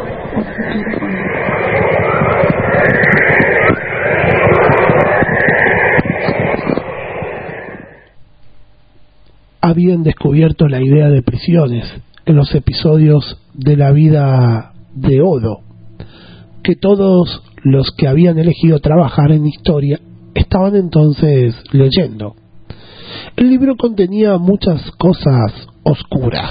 Habían descubierto la idea de prisiones en los episodios de la vida de Odo, que todos los que habían elegido trabajar en historia estaban entonces leyendo. El libro contenía muchas cosas oscuras,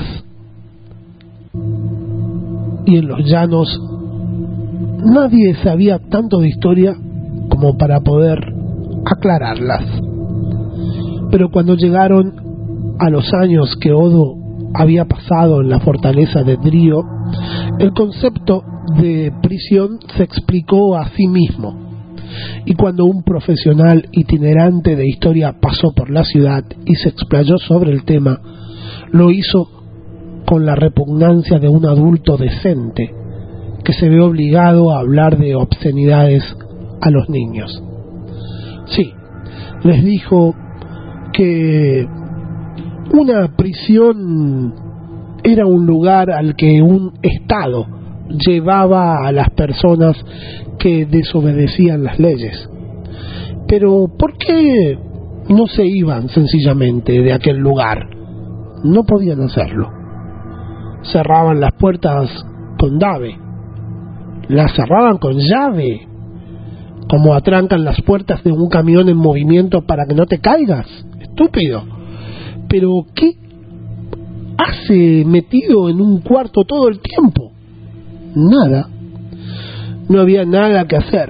y en los llanos nadie sabía tanto de historia como para poder aclararlas. Pero cuando llegaron a los años que Odo había pasado en la fortaleza de Drío, el concepto de prisión se explicó a sí mismo. Y cuando un profesional itinerante de historia pasó por la ciudad y se explayó sobre el tema, lo hizo con la repugnancia de un adulto decente que se ve obligado a hablar de obscenidades a los niños. Sí, les dijo que una prisión era un lugar al que un Estado llevaba a las personas que desobedecían las leyes. Pero ¿por qué no se iban sencillamente de aquel lugar? No podían hacerlo. Cerraban las puertas con llave, las cerraban con llave, como atrancan las puertas de un camión en movimiento para que no te caigas, estúpido. Pero ¿qué hace metido en un cuarto todo el tiempo? Nada. No había nada que hacer.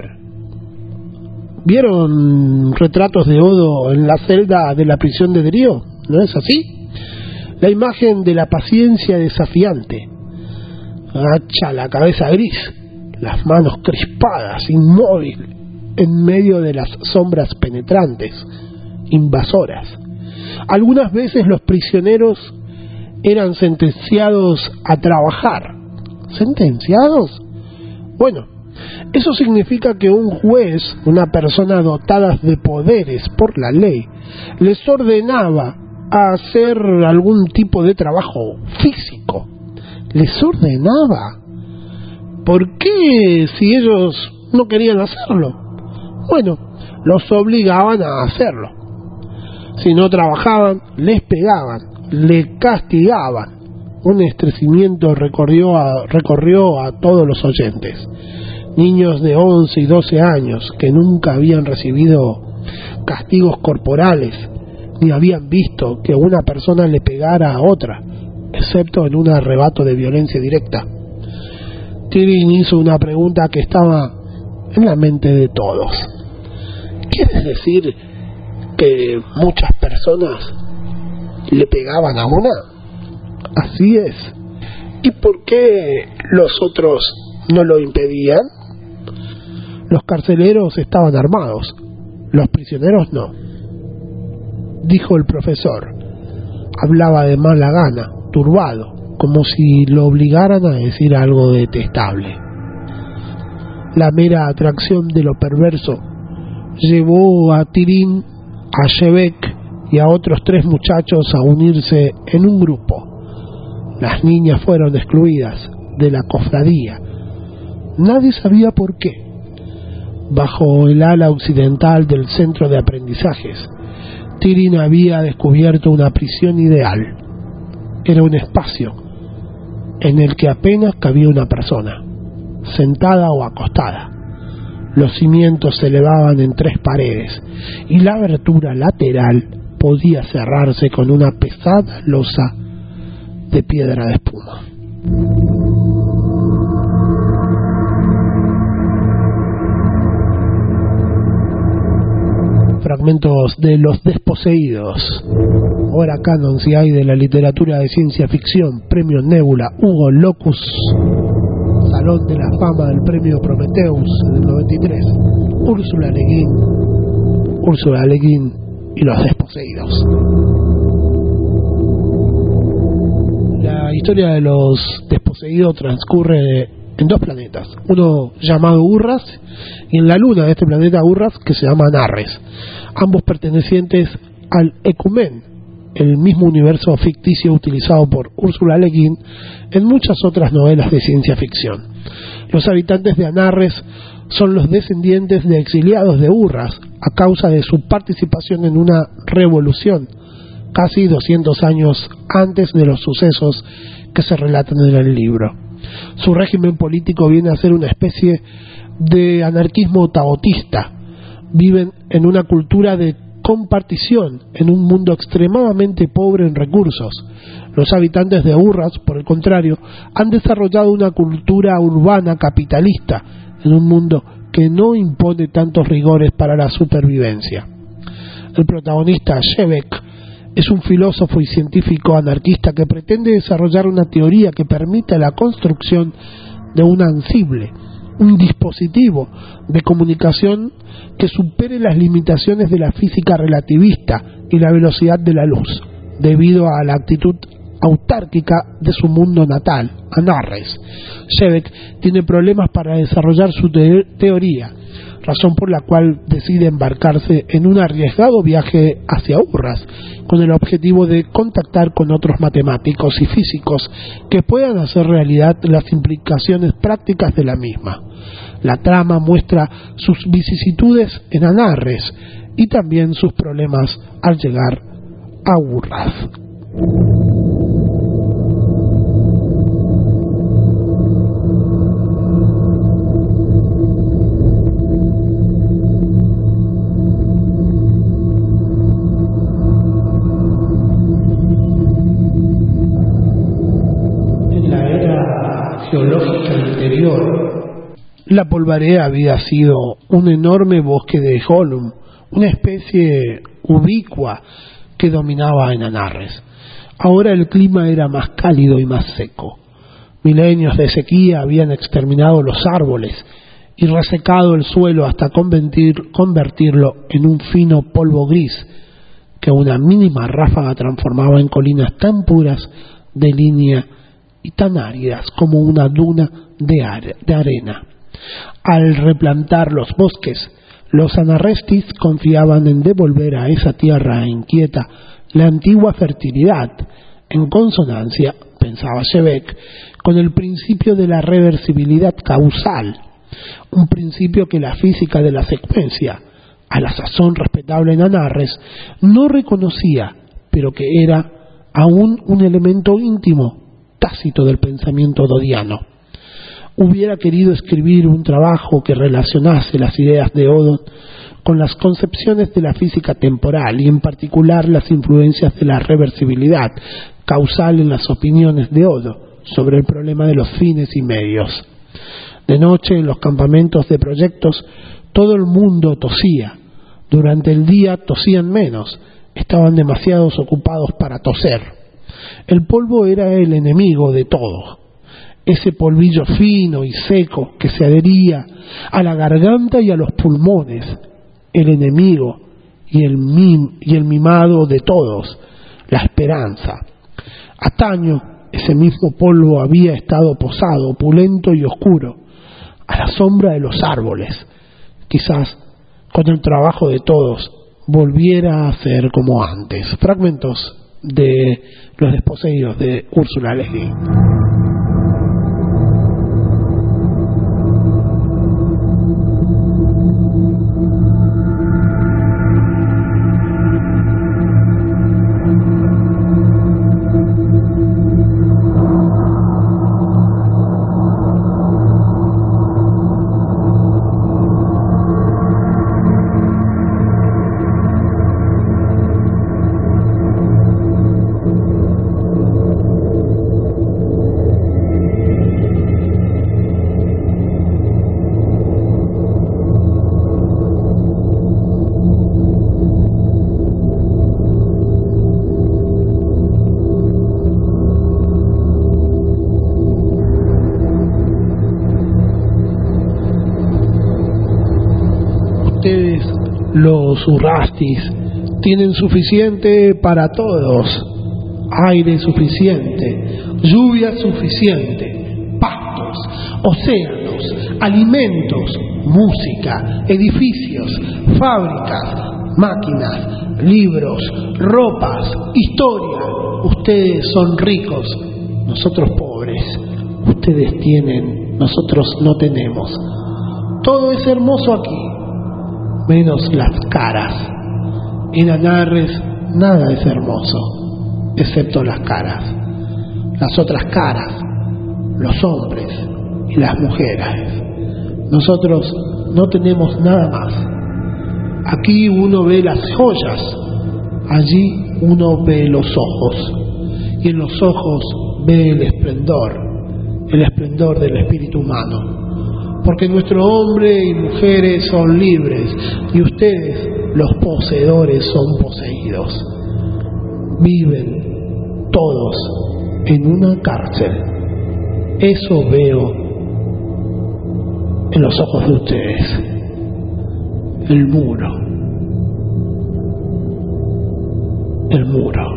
¿Vieron retratos de Odo en la celda de la prisión de Drío? ¿No es así? La imagen de la paciencia desafiante, agacha la cabeza gris, las manos crispadas, inmóvil, en medio de las sombras penetrantes, invasoras. Algunas veces los prisioneros eran sentenciados a trabajar. ¿Sentenciados? Bueno, eso significa que un juez, una persona dotada de poderes por la ley, les ordenaba a hacer algún tipo de trabajo físico. Les ordenaba. ¿Por qué si ellos no querían hacerlo? Bueno, los obligaban a hacerlo. Si no trabajaban, les pegaban, les castigaban. Un estremecimiento recorrió a, recorrió a todos los oyentes. Niños de once y doce años que nunca habían recibido castigos corporales, ni habían visto que una persona le pegara a otra, excepto en un arrebato de violencia directa. Tyrion hizo una pregunta que estaba en la mente de todos. ¿Quieres decir que muchas personas le pegaban a una? Así es. ¿Y por qué los otros no lo impedían? Los carceleros estaban armados, los prisioneros no, dijo el profesor. Hablaba de mala gana, turbado, como si lo obligaran a decir algo detestable. La mera atracción de lo perverso llevó a Tyrion, a Shebek y a otros tres muchachos a unirse en un grupo. Las niñas fueron excluidas de la cofradía. Nadie sabía por qué. Bajo el ala occidental del centro de aprendizajes, Tyrion había descubierto una prisión ideal. Era un espacio en el que apenas cabía una persona, sentada o acostada. Los cimientos se elevaban en tres paredes y la abertura lateral podía cerrarse con una pesada losa de piedra de espuma. Fragmentos de Los Desposeídos, obra canon si hay de la literatura de ciencia ficción, premio Nebula, Hugo Locus, Salón de la Fama del premio Prometheus en el noventa y tres, Úrsula Le Guin, Úrsula Le Guin y Los Desposeídos. La historia de Los Desposeídos transcurre en dos planetas, uno llamado Urras y en la luna de este planeta Urras que se llama Narres, ambos pertenecientes al Ecumen, el mismo universo ficticio utilizado por Úrsula Le Guin en muchas otras novelas de ciencia ficción. Los habitantes de Anarres son los descendientes de exiliados de Urras a causa de su participación en una revolución casi doscientos años antes de los sucesos que se relatan en el libro. Su régimen político viene a ser una especie de anarquismo taotista. Viven en una cultura de compartición en un mundo extremadamente pobre en recursos. Los habitantes de Urras, por el contrario, han desarrollado una cultura urbana capitalista en un mundo que no impone tantos rigores para la supervivencia. El protagonista Shebek Es un filósofo y científico anarquista que pretende desarrollar una teoría que permita la construcción de un ansible, un dispositivo de comunicación que supere las limitaciones de la física relativista y la velocidad de la luz, debido a la actitud autárquica de su mundo natal, Anarres. Šebek tiene problemas para desarrollar su te teoría, razón por la cual decide embarcarse en un arriesgado viaje hacia Urras, con el objetivo de contactar con otros matemáticos y físicos que puedan hacer realidad las implicaciones prácticas de la misma. La trama muestra sus vicisitudes en Anarres y también sus problemas al llegar a Urras. Geológica anterior, la polvareda había sido un enorme bosque de Gollum, una especie ubicua que dominaba en Anarres. Ahora el clima era más cálido y más seco. Milenios de sequía habían exterminado los árboles y resecado el suelo hasta convertir, convertirlo en un fino polvo gris que una mínima ráfaga transformaba en colinas tan puras de línea y tan áridas como una duna de, are de arena. Al replantar los bosques, los anarrestis confiaban en devolver a esa tierra inquieta la antigua fertilidad, en consonancia, pensaba Šebek, con el principio de la reversibilidad causal, un principio que la física de la secuencia, a la sazón respetable en Anarres, no reconocía, pero que era aún un elemento íntimo tácito del pensamiento dodiano. Hubiera querido escribir un trabajo que relacionase las ideas de Odo con las concepciones de la física temporal y en particular las influencias de la reversibilidad causal en las opiniones de Odo sobre el problema de los fines y medios. De noche, en los campamentos de proyectos, todo el mundo tosía. Durante el día tosían menos, estaban demasiado ocupados para toser. El polvo era el enemigo de todo, ese polvillo fino y seco que se adhería a la garganta y a los pulmones, el enemigo y el, mim, y el mimado de todos, la esperanza. Antaño, ese mismo polvo había estado posado, opulento y oscuro, a la sombra de los árboles. Quizás, con el trabajo de todos, volviera a ser como antes. Fragmentos de Los desposeídos de Úrsula Le Guin. Los Urrastis tienen suficiente para todos, aire suficiente, lluvia suficiente, pastos, océanos, alimentos, música, edificios, fábricas, máquinas, libros, ropas, historia. Ustedes son ricos, nosotros pobres. Ustedes tienen, nosotros no tenemos. Todo es hermoso aquí, menos las caras. En Anarres nada es hermoso, excepto las caras. Las otras caras, los hombres y las mujeres. Nosotros no tenemos nada más. Aquí uno ve las joyas, allí uno ve los ojos, y en los ojos ve el esplendor, el esplendor del espíritu humano. Porque nuestro hombre y mujeres son libres y ustedes, los poseedores, son poseídos. Viven todos en una cárcel. Eso veo en los ojos de ustedes. El muro. El muro.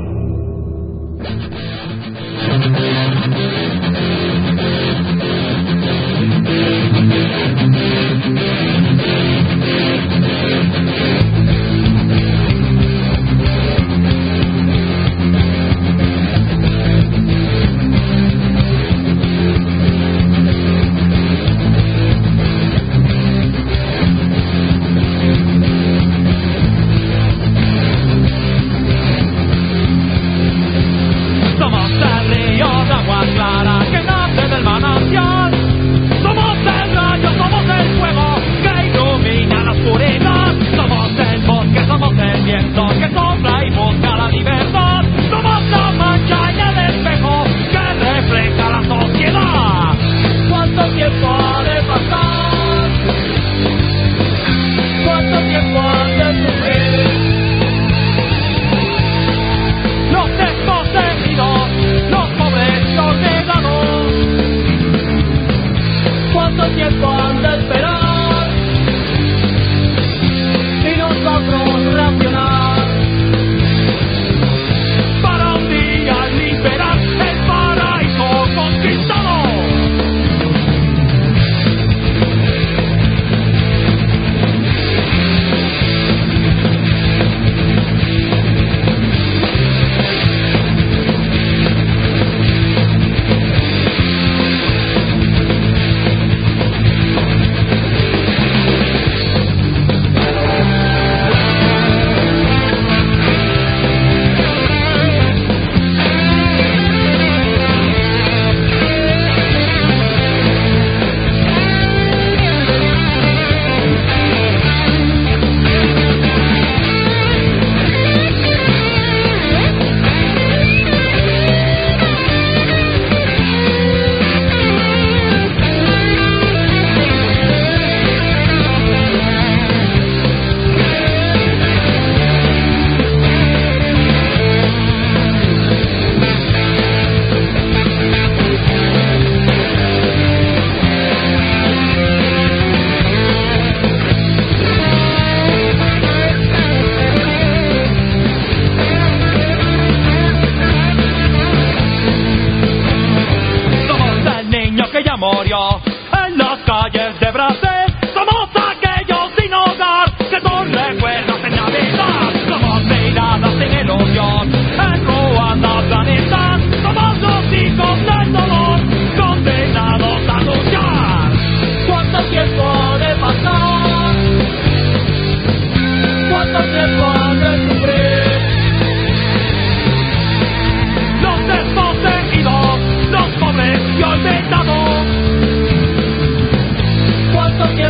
¿Cuánto tiempo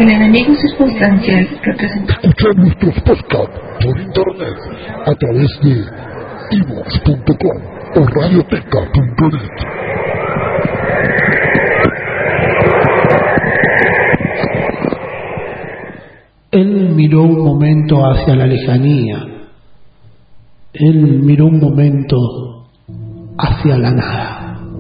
El enemigo circunstancial representa. Escuchar nuestros podcasts por internet a través de ivox punto com o radioteca punto net. Él miró un momento hacia la lejanía. Él miró un momento hacia la nada.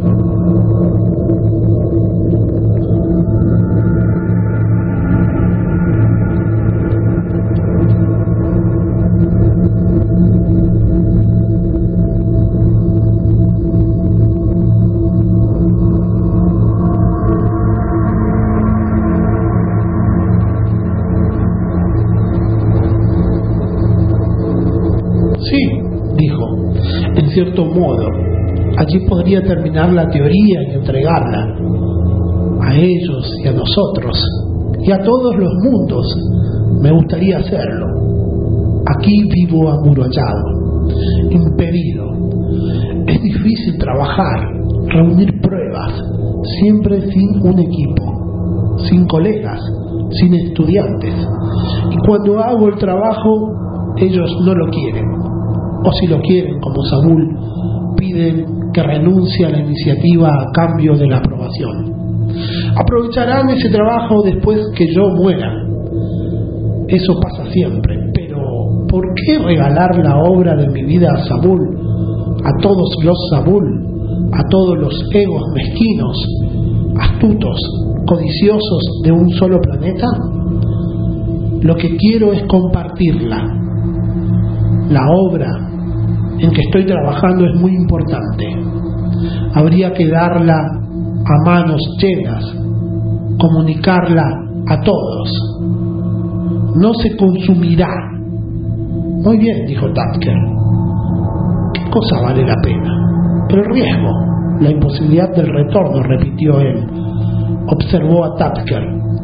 En cierto modo, allí podría terminar la teoría y entregarla a ellos y a nosotros y a todos los mundos. Me gustaría hacerlo. Aquí vivo amurallado, impedido. Es difícil trabajar, reunir pruebas, siempre sin un equipo, sin colegas, sin estudiantes. Y cuando hago el trabajo, ellos no lo quieren. O si lo quieren, como Saúl, piden que renuncie a la iniciativa a cambio de la aprobación. Aprovecharán ese trabajo después que yo muera. Eso pasa siempre, pero ¿por qué regalar la obra de mi vida a Saúl, a todos los Saúl, a todos los egos mezquinos, astutos, codiciosos de un solo planeta? Lo que quiero es compartirla. La obra en que estoy trabajando es muy importante. Habría que darla a manos llenas, comunicarla a todos. No se consumirá. Muy bien, dijo Tasker. ¿Qué cosa vale la pena? El riesgo, la imposibilidad del retorno, repitió él. Observó a Tasker.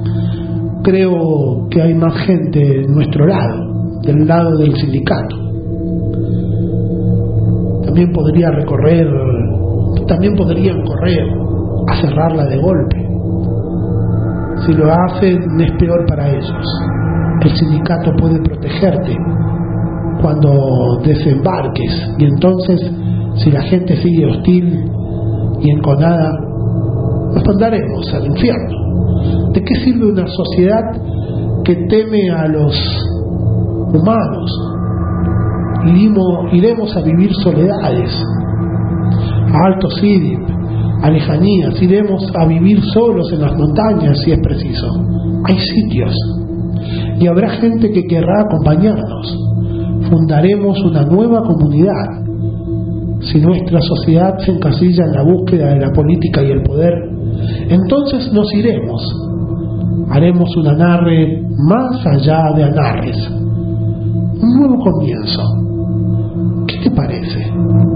Creo que hay más gente en nuestro lado, del lado del sindicato. También podría recorrer, también podrían correr a cerrarla de golpe. Si lo hacen, es peor para ellos. El sindicato puede protegerte cuando desembarques, y entonces, si la gente sigue hostil y enconada, nos mandaremos al infierno. ¿De qué sirve una sociedad que teme a los humanos? Iremos, iremos a vivir soledades, a Alto Sidip, a lejanías, iremos a vivir solos en las montañas si es preciso. Hay sitios, y habrá gente que querrá acompañarnos. Fundaremos una nueva comunidad. Si nuestra sociedad se encasilla en la búsqueda de la política y el poder, entonces nos iremos. Haremos un Anarre más allá de Anarres. Un nuevo comienzo. ¿Qué te parece?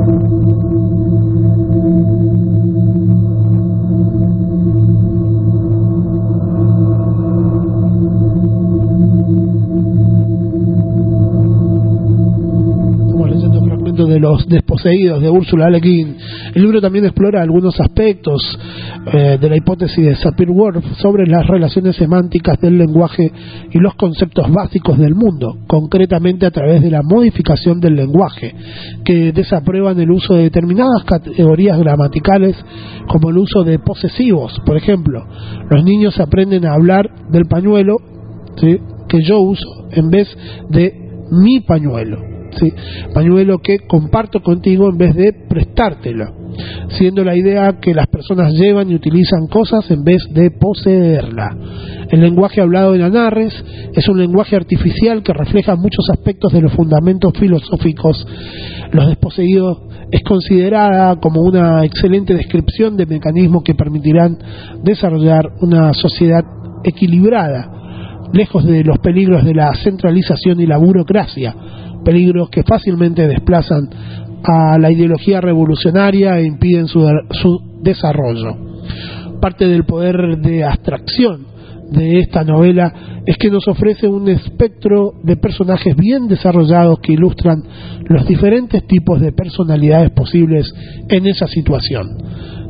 De los desposeídos de Ursula Le Guin. El libro también explora algunos aspectos eh, de la hipótesis de Sapir-Whorf sobre las relaciones semánticas del lenguaje y los conceptos básicos del mundo, concretamente a través de la modificación del lenguaje, que desaprueban el uso de determinadas categorías gramaticales, como el uso de posesivos. Por ejemplo, los niños aprenden a hablar del pañuelo, ¿sí?, que yo uso en vez de mi pañuelo. Sí, pañuelo que comparto contigo en vez de prestártelo, siendo la idea que las personas llevan y utilizan cosas en vez de poseerla. El lenguaje hablado en Anarres es un lenguaje artificial que refleja muchos aspectos de los fundamentos filosóficos. Los desposeídos es considerada como una excelente descripción de mecanismos que permitirán desarrollar una sociedad equilibrada, lejos de los peligros de la centralización y la burocracia, peligros que fácilmente desplazan a la ideología revolucionaria e impiden su, su desarrollo. Parte del poder de abstracción de esta novela es que nos ofrece un espectro de personajes bien desarrollados que ilustran los diferentes tipos de personalidades posibles en esa situación.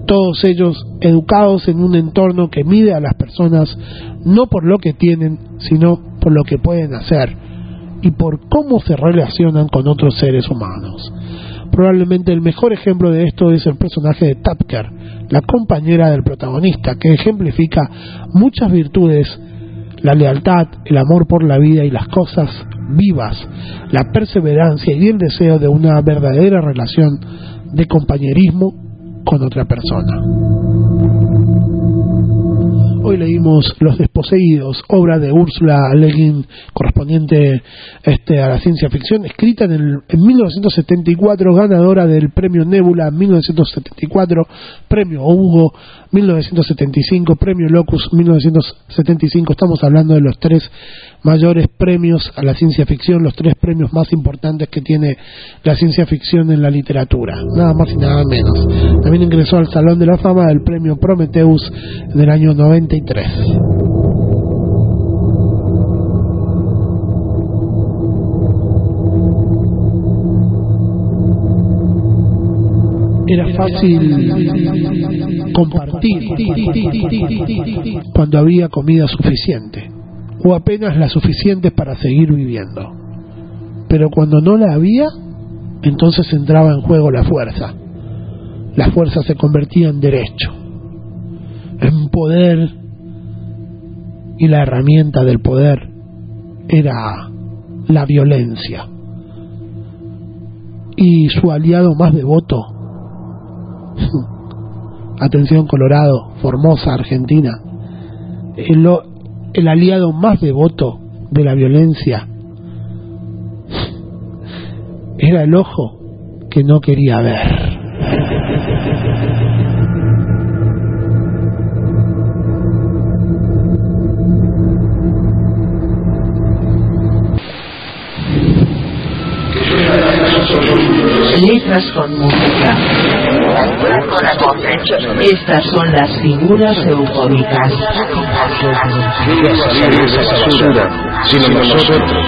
todos ellos educados en un entorno que mide a las personas no por lo que tienen, sino por lo que pueden hacer y por cómo se relacionan con otros seres humanos. Probablemente el mejor ejemplo de esto es el personaje de Tapker, la compañera del protagonista, que ejemplifica muchas virtudes: la lealtad, el amor por la vida y las cosas vivas, la perseverancia y el deseo de una verdadera relación de compañerismo con otra persona. Hoy leímos Los Desposeídos, obra de Ursula Le Guin, correspondiente este, a la ciencia ficción, escrita en, el, en mil novecientos setenta y cuatro, ganadora del premio Nebula en mil novecientos setenta y cuatro, premio Hugo mil novecientos setenta y cinco, premio Locus mil novecientos setenta y cinco. Estamos hablando de los tres mayores premios a la ciencia ficción, los tres premios más importantes que tiene la ciencia ficción en la literatura, nada más y nada menos. También ingresó al Salón de la Fama del premio Prometheus del año noventa y tres. Era fácil compartir cuando había comida suficiente, o apenas la suficiente para seguir viviendo. Pero cuando no la había, entonces entraba en juego la fuerza. La fuerza se convertía en derecho, en poder, y la herramienta del poder era la violencia. Y su aliado más devoto, atención Colorado, Formosa, Argentina, el, el aliado más devoto de la violencia era el ojo que no quería ver. Letras con música. Estas son las figuras eufóricas. Sino nosotros.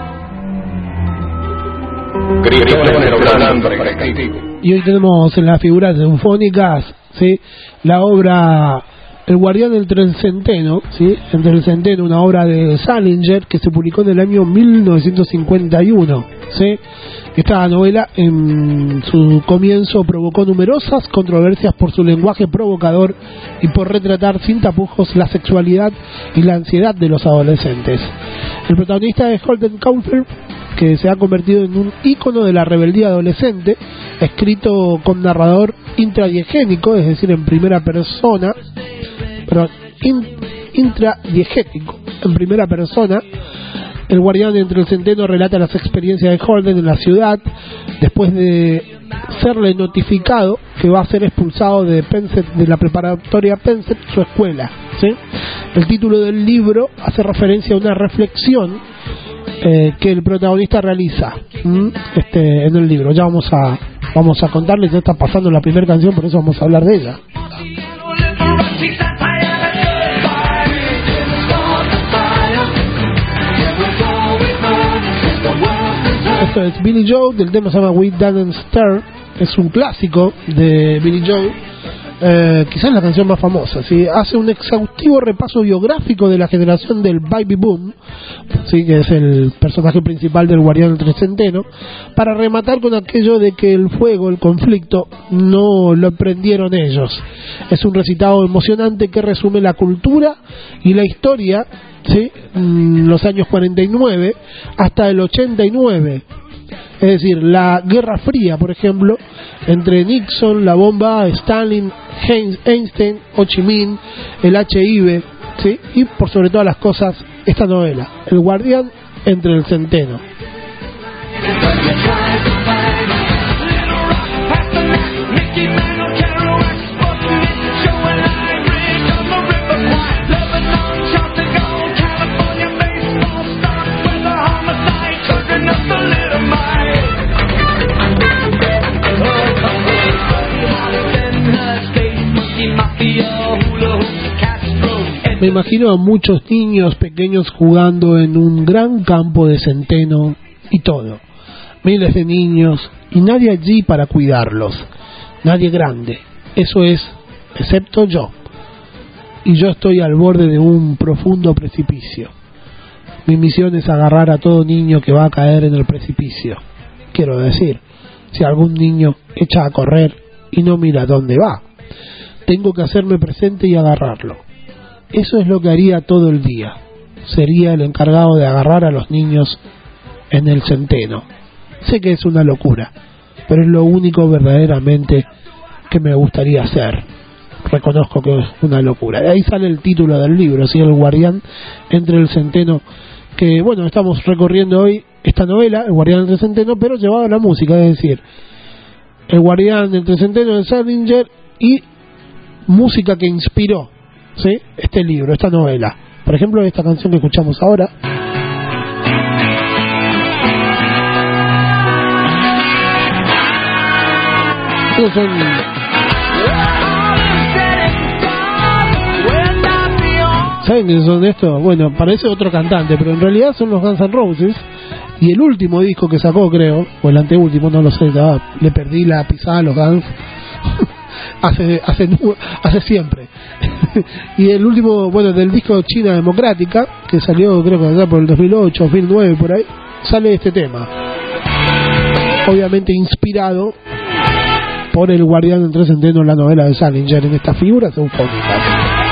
Y hoy tenemos en las figuras eufónicas, ¿sí?, la obra El Guardián entre el Centeno, ¿sí?, entre el Centeno, una obra de Salinger que se publicó en el año mil novecientos cincuenta y uno, ¿sí? Esta novela en su comienzo provocó numerosas controversias por su lenguaje provocador y por retratar sin tapujos la sexualidad y la ansiedad de los adolescentes. El protagonista es Holden Caulfield, que se ha convertido en un ícono de la rebeldía adolescente, escrito con narrador intradiegético, es decir, en primera persona, pero in, intradiegético, en primera persona. El Guardián entre el Centeno relata las experiencias de Holden en la ciudad después de serle notificado que va a ser expulsado de Pensett, de la preparatoria Pensett, su escuela, ¿sí? El título del libro hace referencia a una reflexión eh, que el protagonista realiza este, en el libro. Ya vamos a vamos a contarles, ya está pasando la primera canción, por eso vamos a hablar de ella. Esto es Billy Joe, del tema se llama We Didn't Stare, es un clásico de Billy Joe, eh, quizás la canción más famosa, ¿sí? Hace un exhaustivo repaso biográfico de la generación del Baby Boom, ¿sí?, que es el personaje principal del Guardián del Centeno, para rematar con aquello de que el fuego, el conflicto, no lo emprendieron ellos. Es un recitado emocionante que resume la cultura y la historia, ¿sí?, los años cuarenta y nueve hasta el ochenta y nueve, es decir, la Guerra Fría, por ejemplo, entre Nixon, la bomba, Stalin, Einstein, Ho Chi Minh, el H I V, ¿sí?, y por sobre todas las cosas esta novela, El Guardián entre el Centeno. Me imagino a muchos niños pequeños jugando en un gran campo de centeno y todo. Miles de niños y nadie allí para cuidarlos. Nadie grande. Eso es excepto yo. Y yo estoy al borde de un profundo precipicio. Mi misión es agarrar a todo niño que va a caer en el precipicio. Quiero decir, si algún niño echa a correr y no mira dónde va, tengo que hacerme presente y agarrarlo. Eso es lo que haría todo el día. Sería el encargado de agarrar a los niños en el centeno. Sé que es una locura, pero es lo único verdaderamente que me gustaría hacer. Reconozco que es una locura. De ahí sale el título del libro, ¿sí? El guardián entre el centeno, que bueno, estamos recorriendo hoy esta novela, El guardián entre el centeno, pero llevado a la música, es decir, El guardián entre el centeno de Salinger y música que inspiró, ¿sí?, este libro, esta novela. Por ejemplo, esta canción que escuchamos ahora. Estos son... ¿Saben qué son estos? Bueno, parece otro cantante, pero en realidad son los Guns N' Roses. Y el último disco que sacó, creo, o el anteúltimo, no lo sé, ya, le perdí la pisada a los Guns hace, hace, hace siempre. Y el último, bueno, del disco China Democrática, que salió creo que allá por el dos mil ocho, dos mil nueve, por ahí, sale este tema. Obviamente inspirado por El guardián entre el centeno, la novela de Salinger, en estas figuras eufóricas.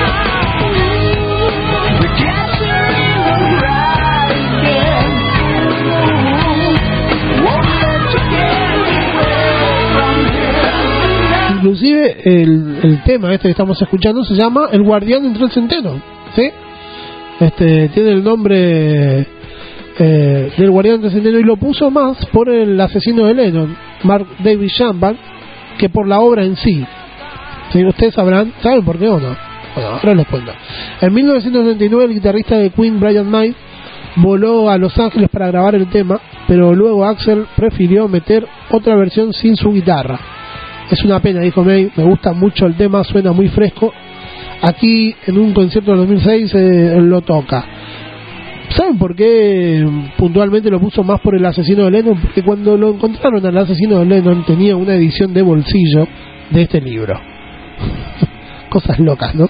Inclusive el, el tema este que estamos escuchando se llama El guardián entre el centeno, ¿sí? Este tiene el nombre eh, del guardián entre el centeno, y lo puso más por el asesino de Lennon, Mark David Chapman, que por la obra en sí. ¿Sí? Ustedes sabrán, ¿saben por qué o no? Bueno, ahora les cuento. En mil novecientos setenta y nueve el guitarrista de Queen, Brian May, voló a Los Ángeles para grabar el tema, pero luego Axl prefirió meter otra versión sin su guitarra. Es una pena, dijo May, me gusta mucho el tema, suena muy fresco. Aquí, en un concierto del dos mil seis, eh, lo toca. ¿Saben por qué puntualmente lo puso más por el asesino de Lennon? Porque cuando lo encontraron al asesino de Lennon tenía una edición de bolsillo de este libro. Cosas locas, ¿no?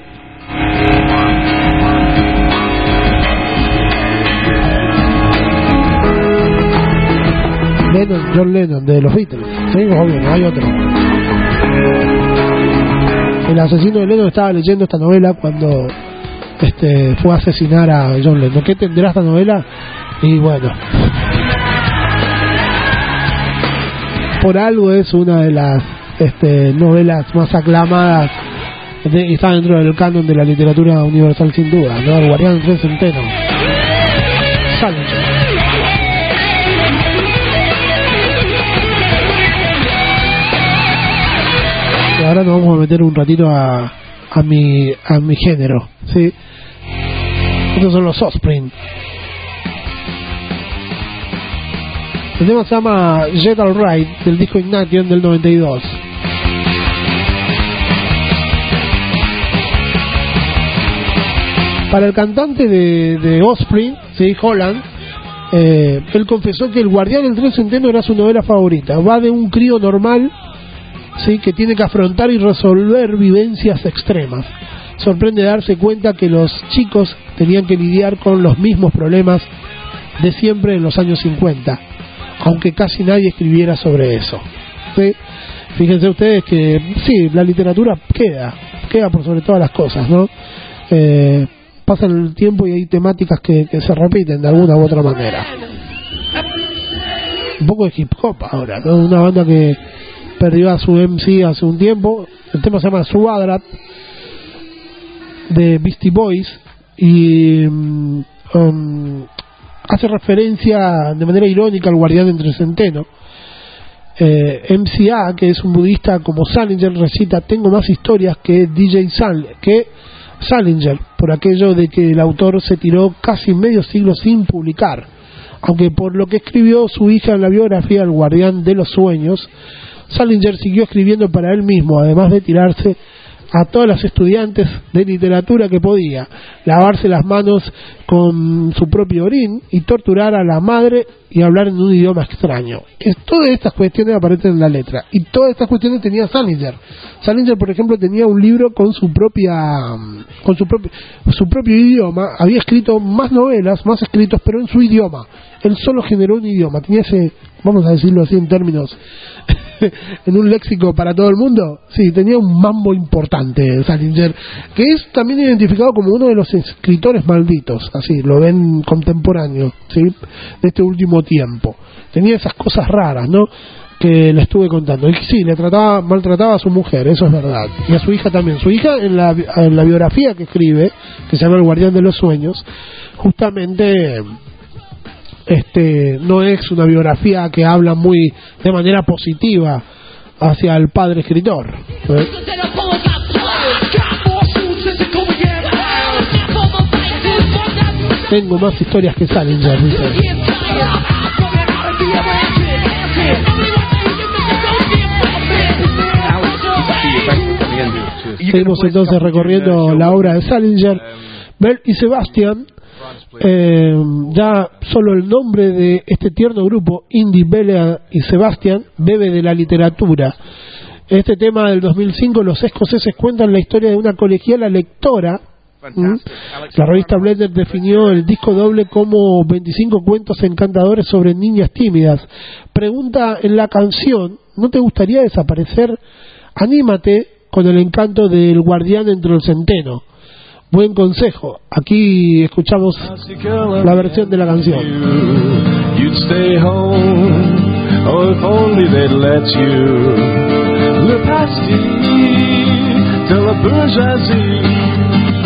Lennon, John Lennon, de los Beatles. Sí, obvio, no hay otro. El asesino de Lennon estaba leyendo esta novela cuando este fue a asesinar a John Lennon. ¿Qué tendrá esta novela? Y bueno, por algo es una de las este, novelas más aclamadas de, y está dentro del canon de la literatura universal sin duda, ¿no? El guardián entre el centeno. Salinger. Y ahora nos vamos a meter un ratito a, a mi a mi género, ¿sí? Estos son los Offspring. El tema se llama Jet Alright, del disco Ignition del noventa y dos. Para el cantante de, de Offspring, ¿sí?, Holland, eh, él confesó que El guardián entre el centeno era su novela favorita. Va de un crío normal, ¿sí?, que tiene que afrontar y resolver vivencias extremas. Sorprende darse cuenta que los chicos tenían que lidiar con los mismos problemas de siempre en los años cincuenta, aunque casi nadie escribiera sobre eso, ¿sí? Fíjense ustedes que sí, la literatura queda, queda por sobre todas las cosas, ¿no? Eh, pasa el tiempo y hay temáticas que, que se repiten de alguna u otra manera. Un poco de hip hop ahora, ¿no? Una banda que perdió a su M C hace un tiempo. El tema se llama Subadrat, de Beastie Boys, y um, hace referencia de manera irónica al guardián entre el centeno. eh, M C A, que es un budista como Salinger, recita: tengo más historias que D J Sal que Salinger, por aquello de que el autor se tiró casi medio siglo sin publicar, aunque por lo que escribió su hija en la biografía El guardián de los sueños, Salinger siguió escribiendo para él mismo, además de tirarse a todas las estudiantes de literatura que podía. lavarse las manos con su propio orín y torturar a la madre y hablar en un idioma extraño. Es, todas estas cuestiones aparecen en la letra y todas estas cuestiones tenía Salinger. Salinger, por ejemplo, tenía un libro con su propia con su propio su propio idioma. Había escrito más novelas, más escritos, pero en su idioma. Él solo generó un idioma. Tenía ese, vamos a decirlo así en términos en un léxico para todo el mundo. Sí, tenía un mambo importante Salinger, que es también identificado como uno de los escritores malditos, así lo ven contemporáneo, ¿sí?, de este último tiempo. Tenía esas cosas raras, ¿no?, que le estuve contando. Y sí, le trataba, maltrataba a su mujer, eso es verdad, y a su hija también. Su hija, en la, en la biografía que escribe, que se llama El guardián de los sueños, justamente este no es una biografía que habla muy de manera positiva hacia el padre escritor, ¿eh? Tengo más historias que salen ya, dice. Seguimos entonces recorriendo la obra de Salinger. Belle y Sebastian, eh, ya solo el nombre de este tierno grupo, Indy, Belle y Sebastian, bebe de la literatura. Este tema del dos mil cinco, los escoceses cuentan la historia de una colegiala lectora. ¿Mm? La revista Blender definió el disco doble como veinticinco cuentos encantadores sobre niñas tímidas. Pregunta en la canción: ¿no te gustaría desaparecer? Anímate con el encanto del guardián entre el centeno. Buen consejo. Aquí escuchamos la versión de la canción. You'd stay home, oh, if only they'd let you. Le pastis de la bourgeoisie.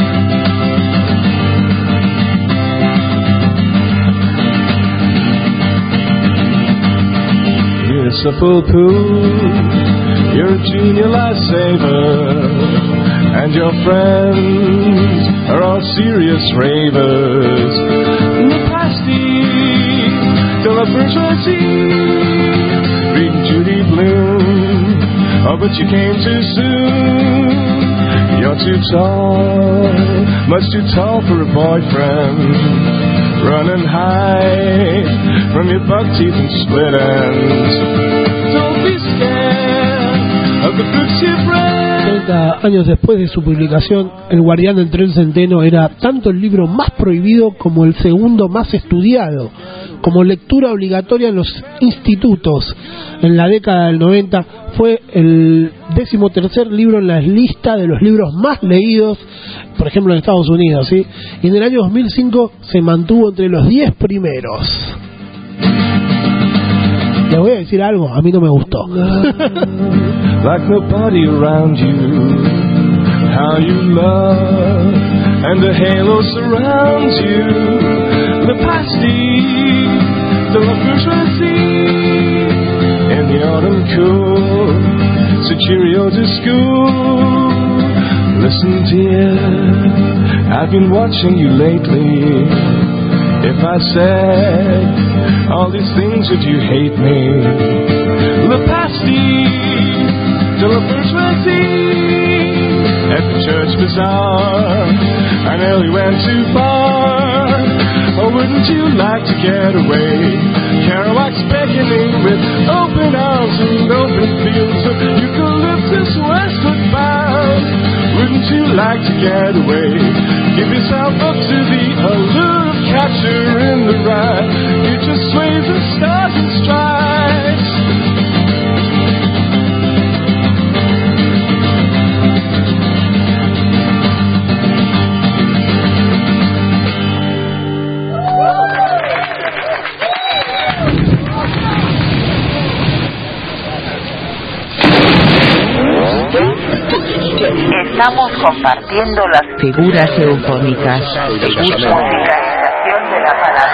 Municipal pool, you're a genial lifesaver, and your friends are all serious ravers. The pasty de la bourgeoisie, reading Judy Blume, oh, but you came too soon. You're too tall, much too tall for a boyfriend. Running high from your buck teeth and split ends. Don't be scared of the books you've read. treinta años después de su publicación, El guardián entre el centeno era tanto el libro más prohibido como el segundo más estudiado, como lectura obligatoria en los institutos. En la década del noventa fue el decimotercer libro en la lista de los libros más leídos, por ejemplo en Estados Unidos, ¿sí? Y en el año dos mil cinco se mantuvo entre los diez primeros. Les voy a decir algo, a mí no me gustó. Like nobody around you, how you love, and the halo surrounds you. The pasty de la bourgeoisie, in the autumn cool, so cheerio to school. Listen dear, I've been watching you lately. If I said all these things, would you hate me? Le pasty de la bourgeoisie, at the church bazaar, I nearly went too far. Oh, wouldn't you like to get away? Kerouac's beckoning with open arms and open fields of eucalyptus westward bound. Wouldn't you like to get away? Give yourself up to the allure of capture in the ride. Future sways and stars and stripes. Estamos compartiendo las figuras eufónicas. Musicalización de la palabra.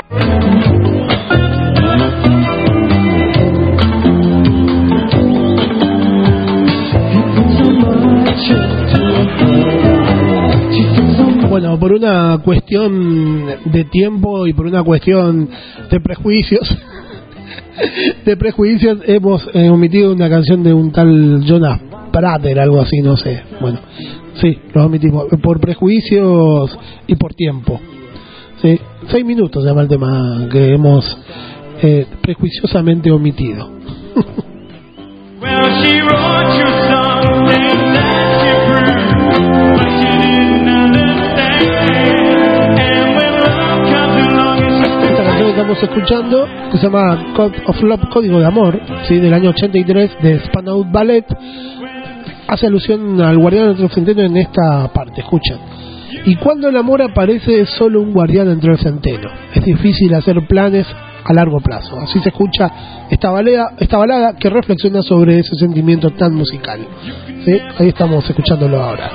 Bueno, por una cuestión de tiempo y por una cuestión de prejuicios, de prejuicios hemos eh, omitido una canción de un tal Jonas Prater, algo así, no sé. Bueno, Sí, los omitimos. Por prejuicios y por tiempo. Sí, seis minutos llama el tema que hemos eh, prejuiciosamente omitido. Well, she wrote you something that you proved, but you didn't understand. And when love comes along, it's Esta canción que estamos escuchando, que se llama Code of Love, Código de Amor, ¿sí? Del año ochenta y tres, de Spandau Ballet, hace alusión al guardián entre el centeno en esta parte. Escuchen. Y cuando el amor aparece es solo un guardián entre el centeno. Es difícil hacer planes a largo plazo. Así se escucha esta balada, esta balada que reflexiona sobre ese sentimiento tan musical. ¿Sí? Ahí estamos escuchándolo ahora.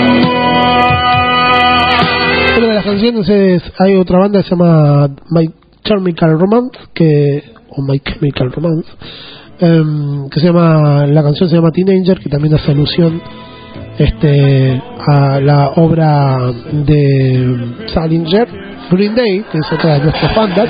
Una de las canciones es, hay otra banda que se llama My Chemical Romance, que o My Chemical Romance, um, que se llama, la canción se llama Teenager, que también hace alusión este a la obra de Salinger. Green Day, que es otra de nuestras bandas,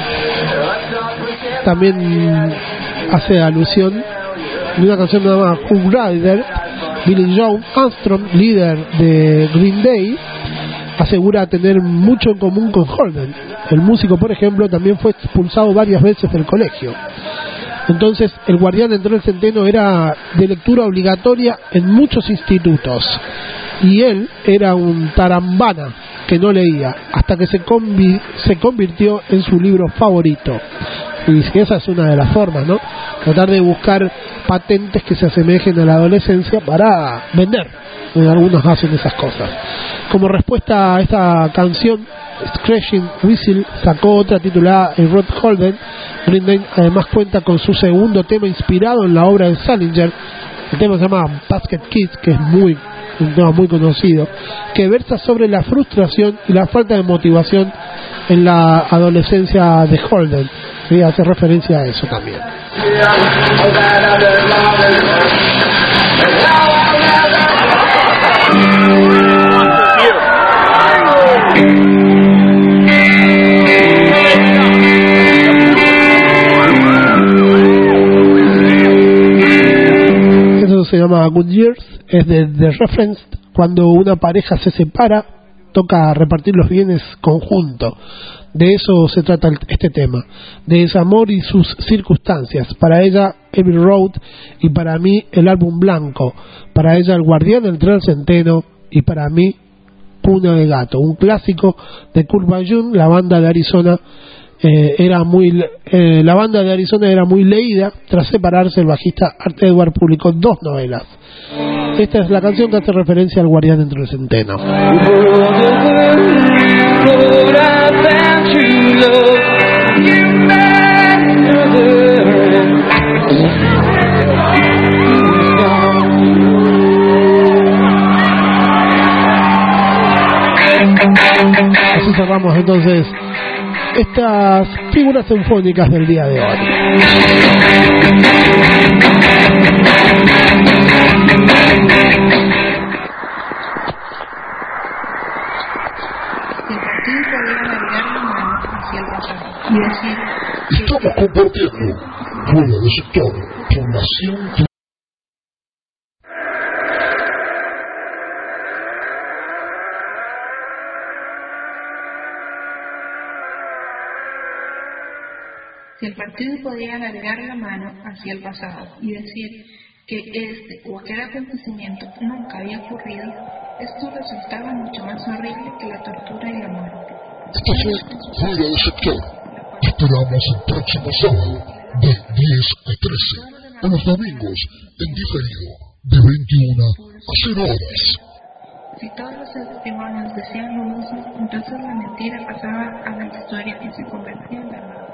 también hace alusión de una canción llamada Who Rider. Billy Joe Armstrong, líder de Green Day, asegura tener mucho en común con Holden. El músico, por ejemplo, también fue expulsado varias veces del colegio. Entonces, el guardián entre el centeno era de lectura obligatoria en muchos institutos, y él era un tarambana que no leía, hasta que se, convi- se convirtió en su libro favorito. Y esa es una de las formas, ¿no? Tratar de buscar patentes que se asemejen a la adolescencia para vender. Y algunos hacen esas cosas. Como respuesta a esta canción, Screeching Whistle sacó otra titulada El Rod Holden. Green Day además cuenta con su segundo tema inspirado en la obra de Salinger. El tema se llama Basket Kids, que es muy un tema muy conocido, que versa sobre la frustración y la falta de motivación en la adolescencia de Holden. Sí, hace referencia a eso también. Eso se llama Good Years, es de, de Reference. Cuando una pareja se separa, toca repartir los bienes conjunto. De eso se trata el, este tema, de desamor y sus circunstancias. Para ella, Every Road, y para mí, el álbum blanco. Para ella, El guardián entre el centeno, y para mí, Cuna de gato. Un clásico de Kurt Bajun. La banda de Arizona eh, era muy eh, la banda de Arizona era muy leída. Tras separarse, el bajista Art Edward publicó dos novelas. Esta es la canción que hace referencia al guardián entre el centeno. Así cerramos entonces estas figuras sinfónicas del día de hoy. Estamos compartiendo Rueda de Sector por Nación. Si el partido podía alargar la mano hacia el pasado y decir que este o aquel acontecimiento nunca había ocurrido, esto resultaba mucho más horrible que la tortura y la muerte. Esto fue Rueda de Sector. Esperamos el próximo sábado de diez a trece, o los domingos en diferido de veintiuna a cero horas. Si todos los testimonios decían lo mismo, entonces la mentira pasaba a la historia y se convertía en verdad.